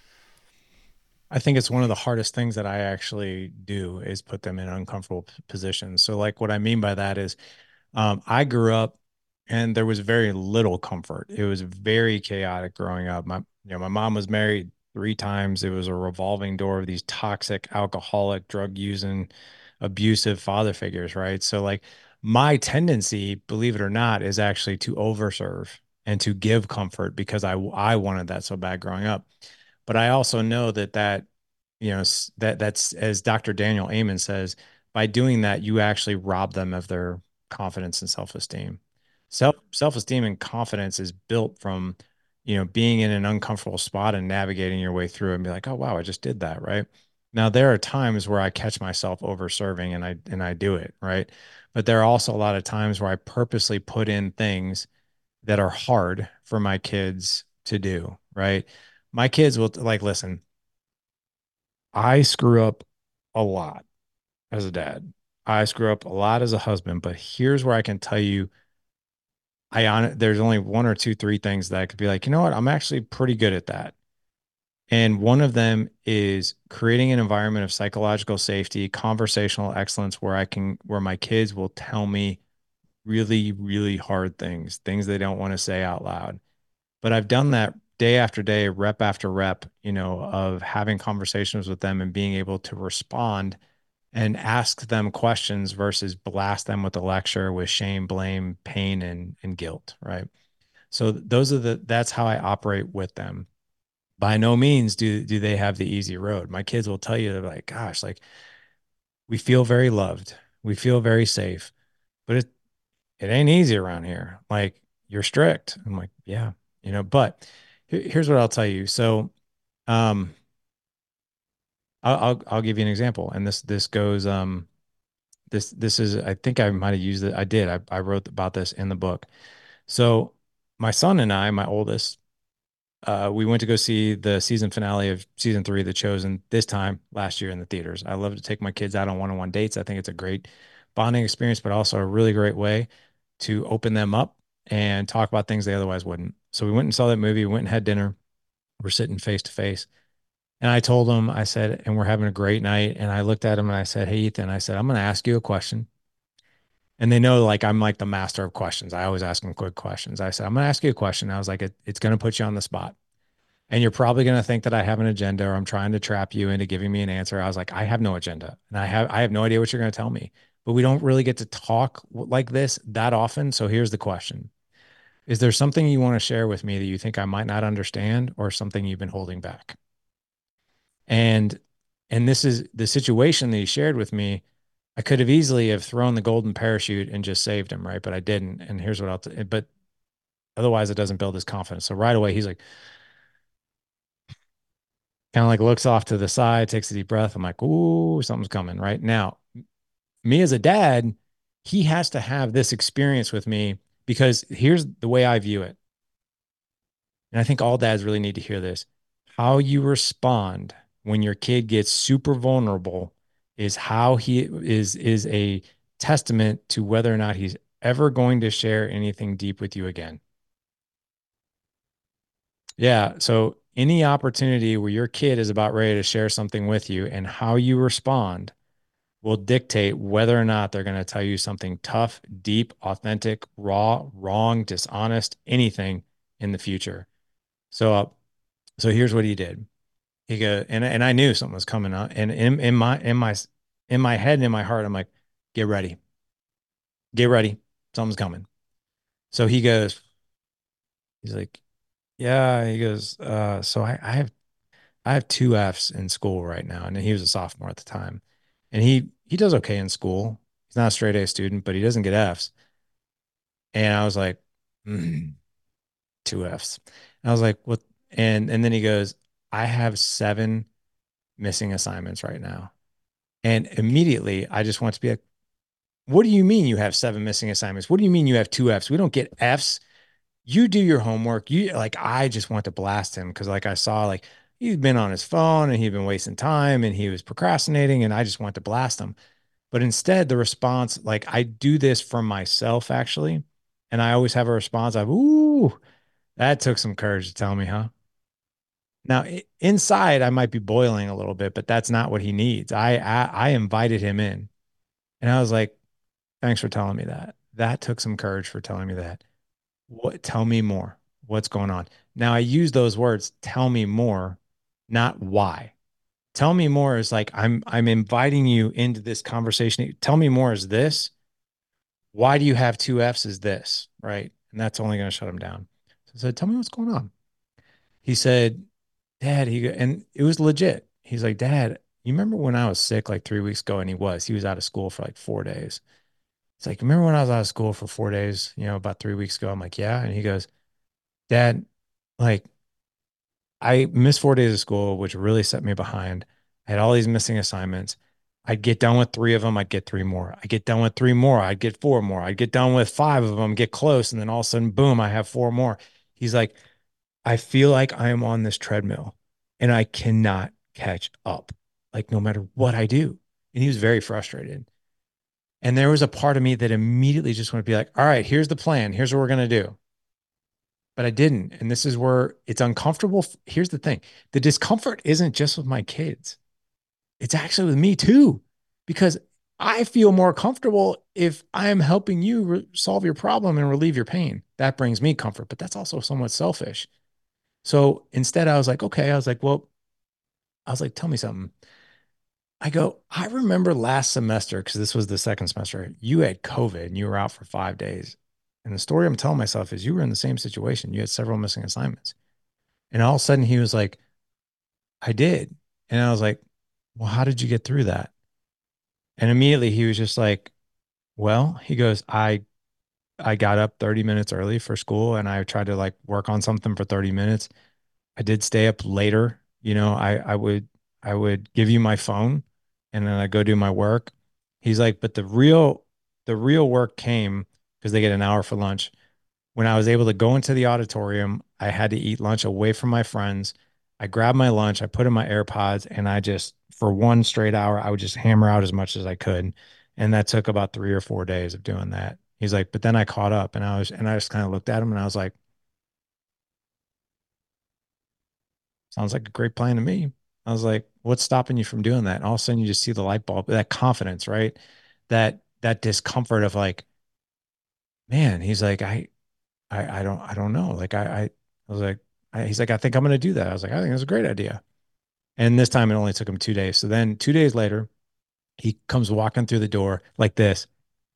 Speaker 4: I think it's one of the hardest things that I actually do is put them in uncomfortable positions. So like what I mean by that is I grew up and there was very little comfort. It was very chaotic growing up. My mom was married 3 times. It was a revolving door of these toxic, alcoholic, drug using, abusive father figures, right? So like my tendency, believe it or not, is actually to overserve and to give comfort because I wanted that so bad growing up. But I also know that's as Dr. Daniel Amen says, by doing that, you actually rob them of their confidence and self-esteem. Self-esteem and confidence is built from, being in an uncomfortable spot and navigating your way through it and be like, oh wow, I just did that, right? Now there are times where I catch myself over serving and I do it, right? But there are also a lot of times where I purposely put in things that are hard for my kids to do, right? My kids will like, listen, I screw up a lot as a dad. I screw up a lot as a husband, but here's where I can tell you, there's only one or two, three things that I could be like, you know what? I'm actually pretty good at that. And one of them is creating an environment of psychological safety, conversational excellence where my kids will tell me really, really hard things they don't want to say out loud. But I've done that day after day, rep after rep, of having conversations with them and being able to respond and ask them questions versus blast them with a lecture with shame, blame, pain, and guilt. Right. So that's how I operate with them. By no means do they have the easy road. My kids will tell you, they're like, gosh, like we feel very loved. We feel very safe, but it ain't easy around here. Like you're strict. I'm like, yeah, but here's what I'll tell you. So, um, I'll give you an example. And this goes, this is, I think I might have used it. I did. I wrote about this in the book. So my son and I, my oldest, we went to go see the season finale of season 3 of The Chosen this time last year in the theaters. I love to take my kids out on one-on-one dates. I think it's a great bonding experience, but also a really great way to open them up and talk about things they otherwise wouldn't. So we went and saw that movie, went and had dinner. We're sitting face to face. And I told him, I said, and we're having a great night. And I looked at him and I said, hey, Ethan, I said, I'm going to ask you a question. And they know like I'm like the master of questions. I always ask them quick questions. I said, I'm going to ask you a question. I was like, it's going to put you on the spot. And you're probably going to think that I have an agenda or I'm trying to trap you into giving me an answer. I was like, I have no agenda and I have no idea what you're going to tell me, but we don't really get to talk like this that often. So here's the question. Is there something you want to share with me that you think I might not understand or something you've been holding back? And this is the situation that he shared with me. I could have easily have thrown the golden parachute and just saved him, right? But I didn't. And here's what but otherwise it doesn't build his confidence. So right away he's like, kind of like looks off to the side, takes a deep breath. I'm like, ooh, something's coming right now. Me as a dad, he has to have this experience with me because here's the way I view it. And I think all dads really need to hear this. How you respond when your kid gets super vulnerable is how he is a testament to whether or not he's ever going to share anything deep with you again. Yeah. So any opportunity where your kid is about ready to share something with you and how you respond will dictate whether or not they're going to tell you something tough, deep, authentic, raw, wrong, dishonest, anything in the future. So here's what he did. He go, and I knew something was coming up. And in my head and in my heart, I'm like, get ready. Get ready. Something's coming. So he's like, yeah, he goes, so I have 2 Fs in school right now. And he was a sophomore at the time. And he does okay in school. He's not a straight A student, but he doesn't get Fs. And I was like, 2 Fs. And I was like, what? And then he goes, I have 7 missing assignments right now. And immediately I just want to be like, what do you mean you have 7 missing assignments? What do you mean you have 2 Fs? We don't get Fs. You do your homework. You like, I just want to blast him because like I saw like he'd been on his phone and he'd been wasting time and he was procrastinating and I just want to blast him. But instead, the response, like I do this for myself actually. And I always have a response of, ooh, that took some courage to tell me, huh? Now, inside, I might be boiling a little bit, but that's not what he needs. I invited him in, and I was like, "Thanks for telling me that. That took some courage for telling me that. What? Tell me more. What's going on?" Now, I use those words, "Tell me more," not why. Tell me more is like I'm inviting you into this conversation. Tell me more is this. Why do you have 2 Fs? Is this right? And that's only going to shut him down. So I said, "Tell me what's going on." He said, Dad, and it was legit. He's like, Dad, you remember when I was sick like 3 weeks ago? And he was out of school for like 4 days. It's like, remember when I was out of school for 4 days, about 3 weeks ago? I'm like, yeah. And he goes, Dad, like I missed 4 days of school, which really set me behind. I had all these missing assignments. I'd get done with 3 of them. I'd get 3 more. I get done with 3 more. I'd get 4 more. I'd get done with 5 of them, get close. And then all of a sudden, boom, I have 4 more. He's like, I feel like I am on this treadmill and I cannot catch up, like no matter what I do. And he was very frustrated. And there was a part of me that immediately just wanted to be like, all right, here's the plan. Here's what we're going to do. But I didn't. And this is where it's uncomfortable. Here's the thing, the discomfort isn't just with my kids, it's actually with me too, because I feel more comfortable if I am helping you solve your problem and relieve your pain. That brings me comfort, but that's also somewhat selfish. So instead, I was like, okay, well, tell me something. I go, I remember last semester, because this was the second semester, you had COVID and you were out for 5 days. And the story I'm telling myself is you were in the same situation. You had several missing assignments. And all of a sudden he was like, I did. And I was like, well, how did you get through that? And immediately he was just like, well, he goes, I got up 30 minutes early for school and I tried to like work on something for 30 minutes. I did stay up later. I would give you my phone and then I go do my work. He's like, but the real work came because they get an hour for lunch. When I was able to go into the auditorium, I had to eat lunch away from my friends. I grabbed my lunch, I put in my AirPods, and I just, for one straight hour, I would just hammer out as much as I could. And that took about 3 or 4 days of doing that. He's like, but then I caught up and I just kind of looked at him and I was like, sounds like a great plan to me. I was like, what's stopping you from doing that? And all of a sudden you just see the light bulb, that confidence, right? That discomfort of like, man, he's like, I don't know. Like I was like, he's like, I think I'm going to do that. I was like, I think that's a great idea. And this time it only took him 2 days. So then 2 days later, he comes walking through the door like this,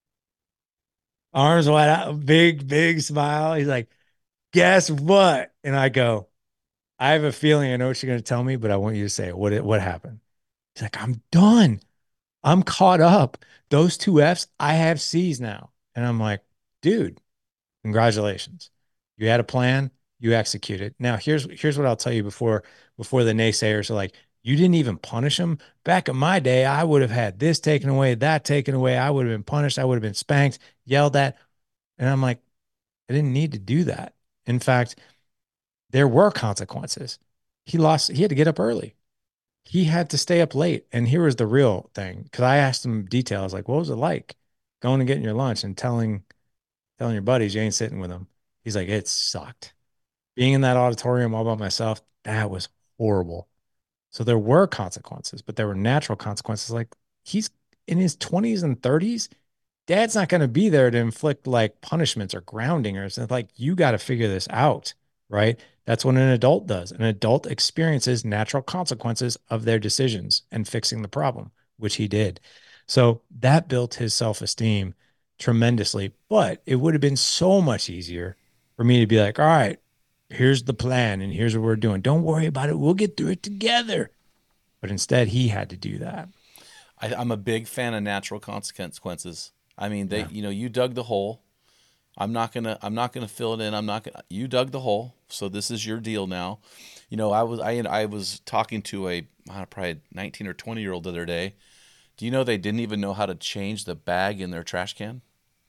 Speaker 4: arms wide out, big, big smile. He's like, guess what? And I go, I have a feeling I know what you're going to tell me, but I want you to say it. What happened? He's like, I'm done. I'm caught up. Those 2 Fs, I have C's now. And I'm like, dude, congratulations. You had a plan, you executed. Now here's what I'll tell you before the naysayers are like, you didn't even punish him. Back in my day, I would have had this taken away, that taken away. I would have been punished. I would have been spanked, yelled at. And I'm like, I didn't need to do that. In fact, there were consequences. He had to get up early. He had to stay up late. And here was the real thing. Cause I asked him details like, what was it like going and getting your lunch and telling your buddies you ain't sitting with them? He's like, it sucked. Being in that auditorium all by myself, that was horrible. So there were consequences, but there were natural consequences. Like he's in his 20s and 30s. Dad's not going to be there to inflict like punishments or grounding or something. Like you got to figure this out, right? That's what an adult does. An adult experiences natural consequences of their decisions and fixing the problem, which he did. So that built his self-esteem tremendously. But it would have been so much easier for me to be like, all right, here's the plan and here's what we're doing. Don't worry about it. We'll get through it together. But instead, he had to do that.
Speaker 1: I'm a big fan of natural consequences. I mean,
Speaker 4: Yeah.
Speaker 1: you dug the hole. I'm not gonna fill it in. I'm not gonna. You dug the hole, so this is your deal now. I was talking to probably 19 or 20-year old the other day. Do you know they didn't even know how to change the bag in their trash can?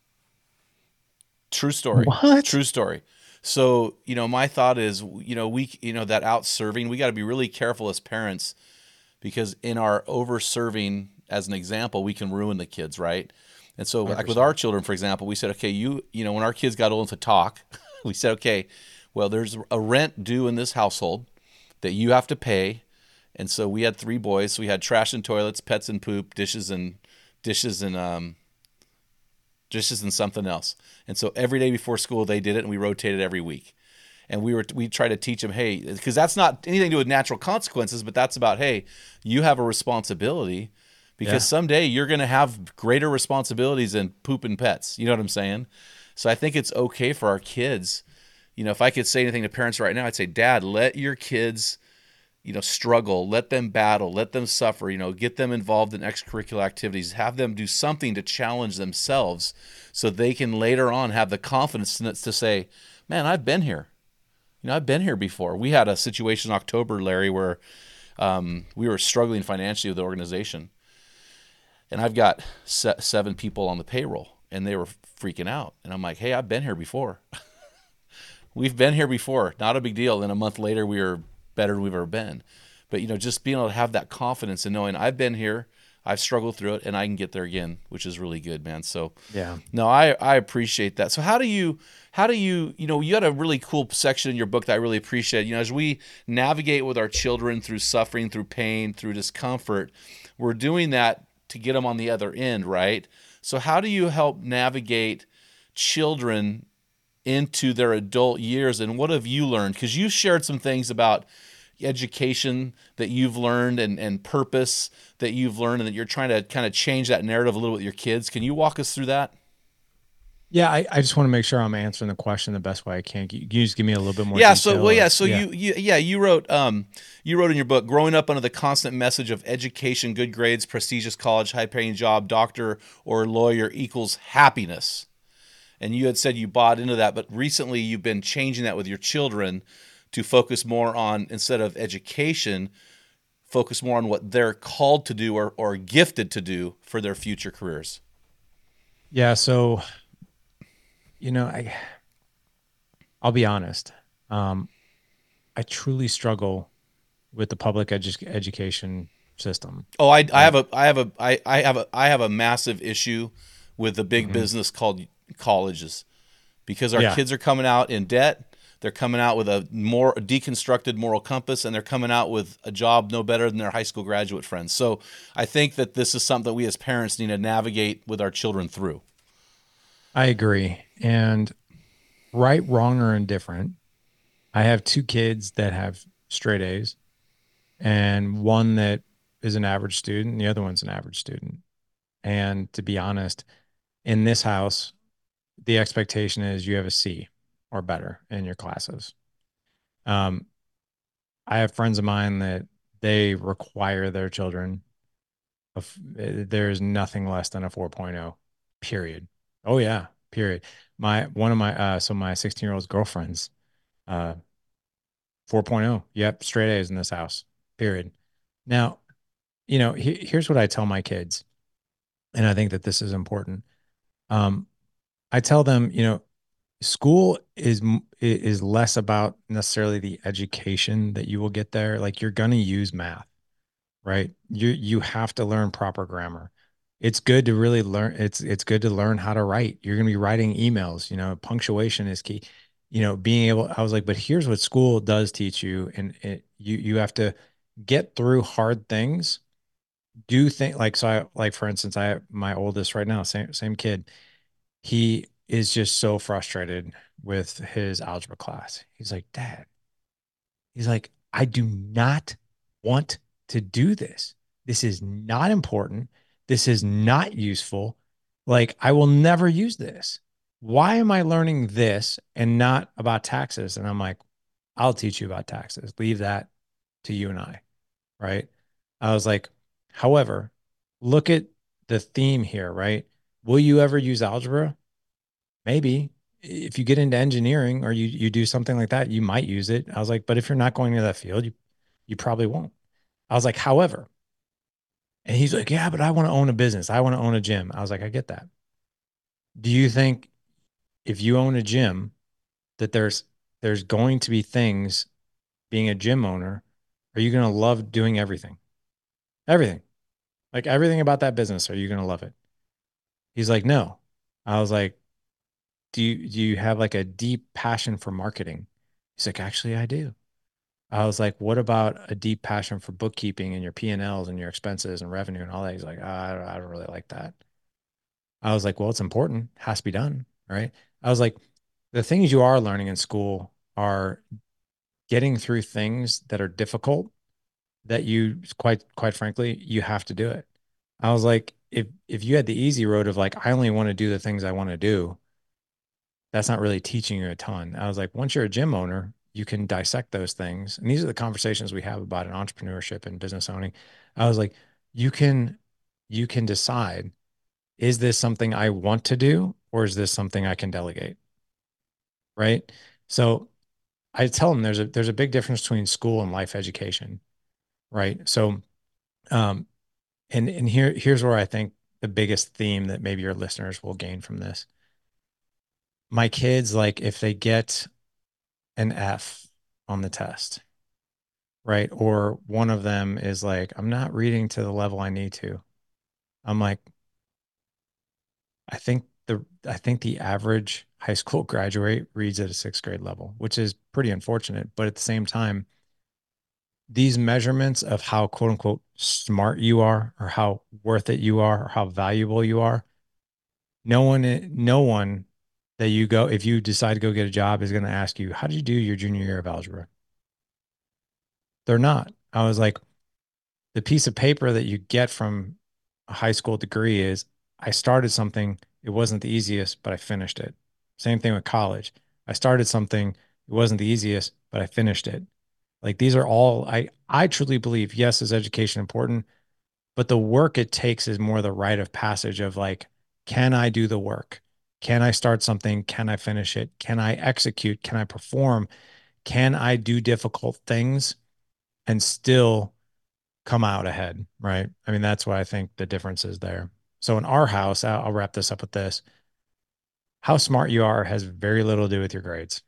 Speaker 1: True story.
Speaker 4: What?
Speaker 1: True story. So, my thought is, that out serving, we got to be really careful as parents because in our over serving, as an example, we can ruin the kids, right? And so, like with
Speaker 4: 100%.
Speaker 1: our children, for example, we said, okay, when our kids got old enough to talk, we said, okay, well, there's a rent due in this household that you have to pay. And so we had three boys. So we had trash and toilets, pets and poop, dishes and something else. And so every day before school they did it, and we rotated every week. And we try to teach them, hey, because that's not anything to do with natural consequences, but that's about, hey, you have a responsibility because someday you're going to have greater responsibilities than pooping pets. You know what I'm saying? So I think it's okay for our kids. If I could say anything to parents right now, I'd say, Dad, let your kids struggle, let them battle, let them suffer, get them involved in extracurricular activities, have them do something to challenge themselves so they can later on have the confidence to say, man, I've been here. I've been here before. We had a situation in October, Larry, where we were struggling financially with the organization. And I've got 7 people on the payroll, and they were freaking out. And I'm like, hey, I've been here before. We've been here before. Not a big deal. And a month later, we were better than we've ever been. But, just being able to have that confidence and knowing I've been here, I've struggled through it, and I can get there again, which is really good, man. So,
Speaker 4: Yeah.
Speaker 1: no, I appreciate that. So how do you, you had a really cool section in your book that I really appreciate. As we navigate with our children through suffering, through pain, through discomfort, we're doing that to get them on the other end, right? So how do you help navigate children into their adult years, and what have you learned? Because you shared some things about education that you've learned and purpose that you've learned, and that you're trying to kind of change that narrative a little with your kids. Can you walk us through that?
Speaker 4: Yeah, I just want to make sure I'm answering the question the best way I can. Can you just give me a little bit more
Speaker 1: Yeah.
Speaker 4: detail?
Speaker 1: You wrote in your book, growing up under the constant message of education, good grades, prestigious college, high paying job, doctor or lawyer equals happiness. And you had said you bought into that, but recently you've been changing that with your children to focus more on, instead of education, focus more on what they're called to do or gifted to do for their future careers.
Speaker 4: Yeah, so I'll be honest. I truly struggle with the public education system.
Speaker 1: Oh, I have a massive issue with the big business called colleges, because our kids are coming out in debt. They're coming out with a more deconstructed moral compass, and they're coming out with a job no better than their high school graduate friends. So I think that this is something that we as parents need to navigate with our children through.
Speaker 4: I agree. And right, wrong, or indifferent, I have 2 kids that have straight A's, and one that is an average student, and the other one's an average student. And to be honest, in this house, the expectation is you have a C or better in your classes. Um, I have friends of mine that they require their children there's nothing less than a 4.0, period. Oh yeah, period. My 16-year-old's girlfriend's uh 4.0. Yep, straight A's in this house. Period. Now, here's what I tell my kids, and I think that this is important. Um, I tell them, school is less about necessarily the education that you will get there. Like, you're going to use math, right? You have to learn proper grammar. It's good to really learn. It's good to learn how to write. You're going to be writing emails. Punctuation is key. Being able. I was like, but here's what school does teach you, and you have to get through hard things. Do think like so. Like, for instance, I have my oldest right now, same kid. He is just so frustrated with his algebra class. He's like, Dad, he's like, I do not want to do this. This is not important. This is not useful. Like, I will never use this. Why am I learning this and not about taxes? And I'm like, I'll teach you about taxes. Leave that to you and I. Right. I was like, however, look at the theme here, right? Will you ever use algebra? Maybe if you get into engineering or you do something like that, you might use it. I was like, but if you're not going to that field, you probably won't. I was like, however, and he's like, yeah, but I want to own a business. I want to own a gym. I was like, I get that. Do you think if you own a gym that there's going to be things being a gym owner, are you going to love doing everything? Everything. Like everything about that business, are you going to love it? He's like, no. I was like, do you have like a deep passion for marketing? He's like, actually, I do. I was like, what about a deep passion for bookkeeping and your P&Ls and your expenses and revenue and all that? He's like, I don't really like that. I was like, well, it's important, has to be done, right? I was like, the things you are learning in school are getting through things that are difficult that you quite frankly, you have to do it. I was like, if you had the easy road of like, I only want to do the things I want to do, that's not really teaching you a ton. I was like, once you're a gym owner, you can dissect those things. And these are the conversations we have about in entrepreneurship and business owning. I was like, you can you can decide, is this something I want to do or is this something I can delegate? Right. So I tell them there's a big difference between school and life education. Right. So um and here's where I think the biggest theme that maybe your listeners will gain from this. My kids, like if they get an F on the test, right? Or one of them is like, I'm not reading to the level I need to. I'm like, I think the average high school graduate reads at a sixth grade level, which is pretty unfortunate. But at the same time, these measurements of how quote unquote smart you are or how worth it you are or how valuable you are, no one that you go, if you decide to go get a job, is going to ask you, how did you do your junior year of algebra? They're not. I was like, the piece of paper that you get from a high school degree is I started something, it wasn't the easiest, but I finished it. Same thing with college. I started something, it wasn't the easiest, but I finished it. Like these are all I truly believe, yes, is education important, but the work it takes is more the rite of passage of like, can I do the work? Can I start something? Can I finish it? Can I execute? Can I perform? Can I do difficult things and still come out ahead? Right. I mean, that's why I think the difference is there. So in our house, I'll wrap this up with this. How smart you are has very little to do with your grades.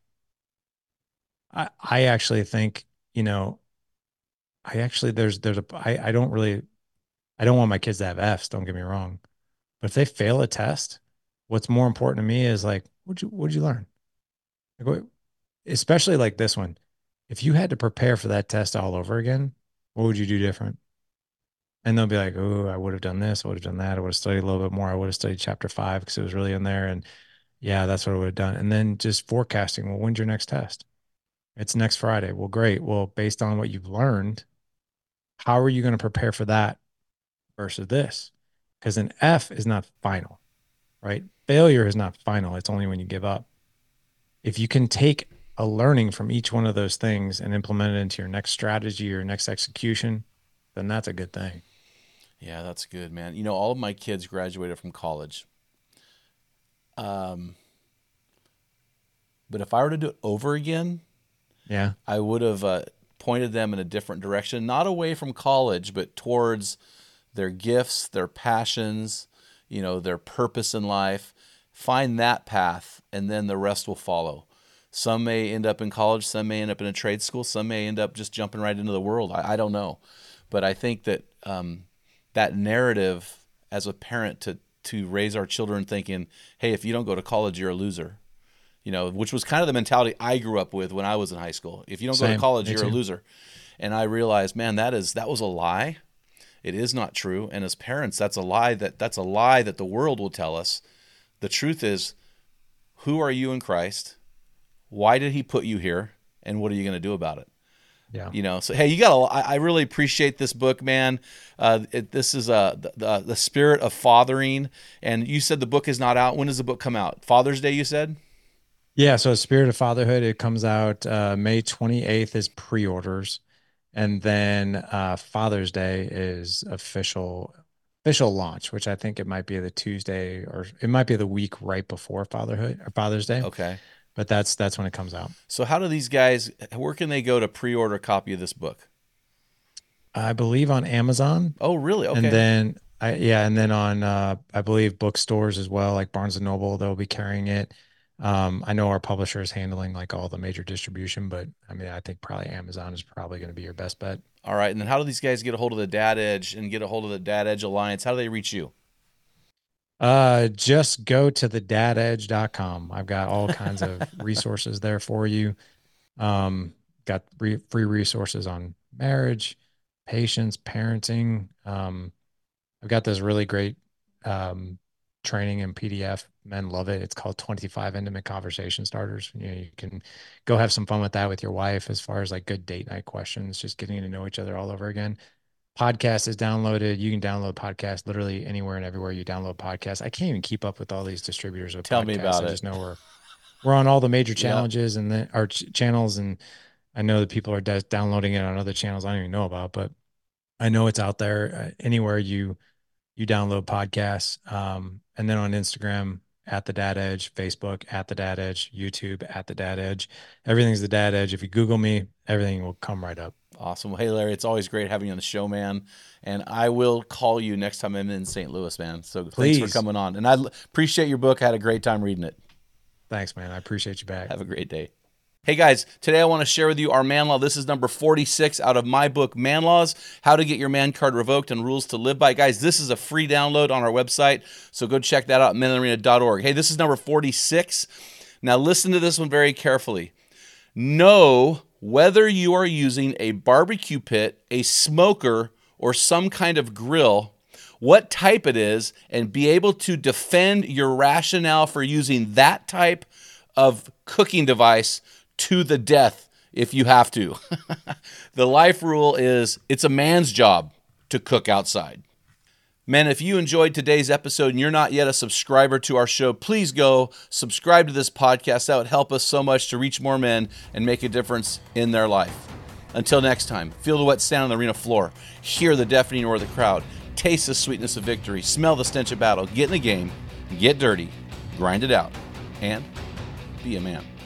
Speaker 4: I actually think, you know, I actually, I don't really, I don't want my kids to have Fs, don't get me wrong. But if they fail a test, what's more important to me is like, what'd you learn? Like, especially like this one. If you had to prepare for that test all over again, what would you do different? And they'll be like, oh, I would have done this, I would have done that, I would have studied a little bit more, I would have studied chapter 5 because it was really in there. And yeah, that's what I would have done. And then just forecasting, well, when's your next test? It's next Friday. Well, great. Well, based on what you've learned, how are you going to prepare for that versus this? Because an F is not final, right? Failure is not final. It's only when you give up. If you can take a learning from each one of those things and implement it into your next strategy or next execution, then that's a good thing.
Speaker 1: Yeah, that's good, man. You know, all of my kids graduated from college. Um, but if I were to do it over again,
Speaker 4: Yeah.
Speaker 1: I would have pointed them in a different direction, not away from college, but towards their gifts, their passions, you know, their purpose in life. Find that path, and then the rest will follow. Some may end up in college, some may end up in a trade school, some may end up just jumping right into the world. I don't know. But I think that that narrative as a parent to raise our children thinking, hey, if you don't go to college, you're a loser. You know, which was kind of the mentality I grew up with when I was in high school. If you don't go to
Speaker 4: Same.
Speaker 1: college,
Speaker 4: Me
Speaker 1: you're a
Speaker 4: too.
Speaker 1: loser. And I realized, man, that was a lie. It is not true. And as parents, that's a lie that the world will tell us. The truth is, who are you in Christ? Why did he put you here? And what are you going to do about it?
Speaker 4: Yeah.
Speaker 1: You know, so hey, I really appreciate this book, man. This is the spirit of fathering. And you said the book is not out. When does the book come out? Father's Day, you said?
Speaker 4: Yeah. So Spirit of Fatherhood, it comes out May 28th is pre-orders. And then Father's Day is official official launch, which I think it might be the Tuesday, or it might be the week right before Fatherhood or Father's Day.
Speaker 1: Okay.
Speaker 4: But that's when it comes out.
Speaker 1: So how do these guys, where can they go to pre-order a copy of this book?
Speaker 4: I believe on Amazon.
Speaker 1: Oh, really? Okay.
Speaker 4: And then on I believe bookstores as well, like Barnes and Noble, they'll be carrying it. I know our publisher is handling like all the major distribution, but I mean, I think probably Amazon is probably going to be your best bet.
Speaker 1: All right. And then how do these guys get a hold of the Dad Edge and get a hold of the Dad Edge Alliance? How do they reach you?
Speaker 4: Just go to thedadedge.com. I've got all kinds of resources there for you. Got free resources on marriage, patience, parenting. I've got this really great training in PDF. Men love it. It's called 25 Intimate Conversation Starters. You can go have some fun with that with your wife as far as like good date night questions, just getting to know each other all over again. Podcast is downloaded. You can download podcasts literally anywhere and everywhere you download podcasts. I can't even keep up with all these distributors of podcasts.
Speaker 1: Tell me about it.
Speaker 4: I just know we're on all the major challenges and then our channels, and I know that people are downloading it on other channels I don't even know about, but I know it's out there anywhere you download podcasts. And then on Instagram at the Dad Edge, Facebook at the Dad Edge, YouTube at the Dad Edge. Everything's the Dad Edge. If you Google me, everything will come right up.
Speaker 1: Awesome. Well, hey, Larry, it's always great having you on the show, man. And I will call you next time I'm in St. Louis, man. So
Speaker 4: Please.
Speaker 1: Thanks for coming on. And I appreciate your book. I had a great time reading it.
Speaker 4: Thanks, man. I appreciate you back.
Speaker 1: Have a great day. Hey, guys, today I want to share with you our man law. This is number 46 out of my book, Man Laws, How to Get Your Man Card Revoked and Rules to Live By. Guys, this is a free download on our website, so go check that out at menarena.org. Hey, this is number 46. Now listen to this one very carefully. Know whether you are using a barbecue pit, a smoker, or some kind of grill, what type it is, and be able to defend your rationale for using that type of cooking device to the death if you have to. The life rule is it's a man's job to cook outside. Men, if you enjoyed today's episode and you're not yet a subscriber to our show, please go subscribe to this podcast. That would help us so much to reach more men and make a difference in their life. Until next time, feel the wet sand on the arena floor, hear the deafening roar of the crowd, taste the sweetness of victory, smell the stench of battle, get in the game, get dirty, grind it out, and be a man.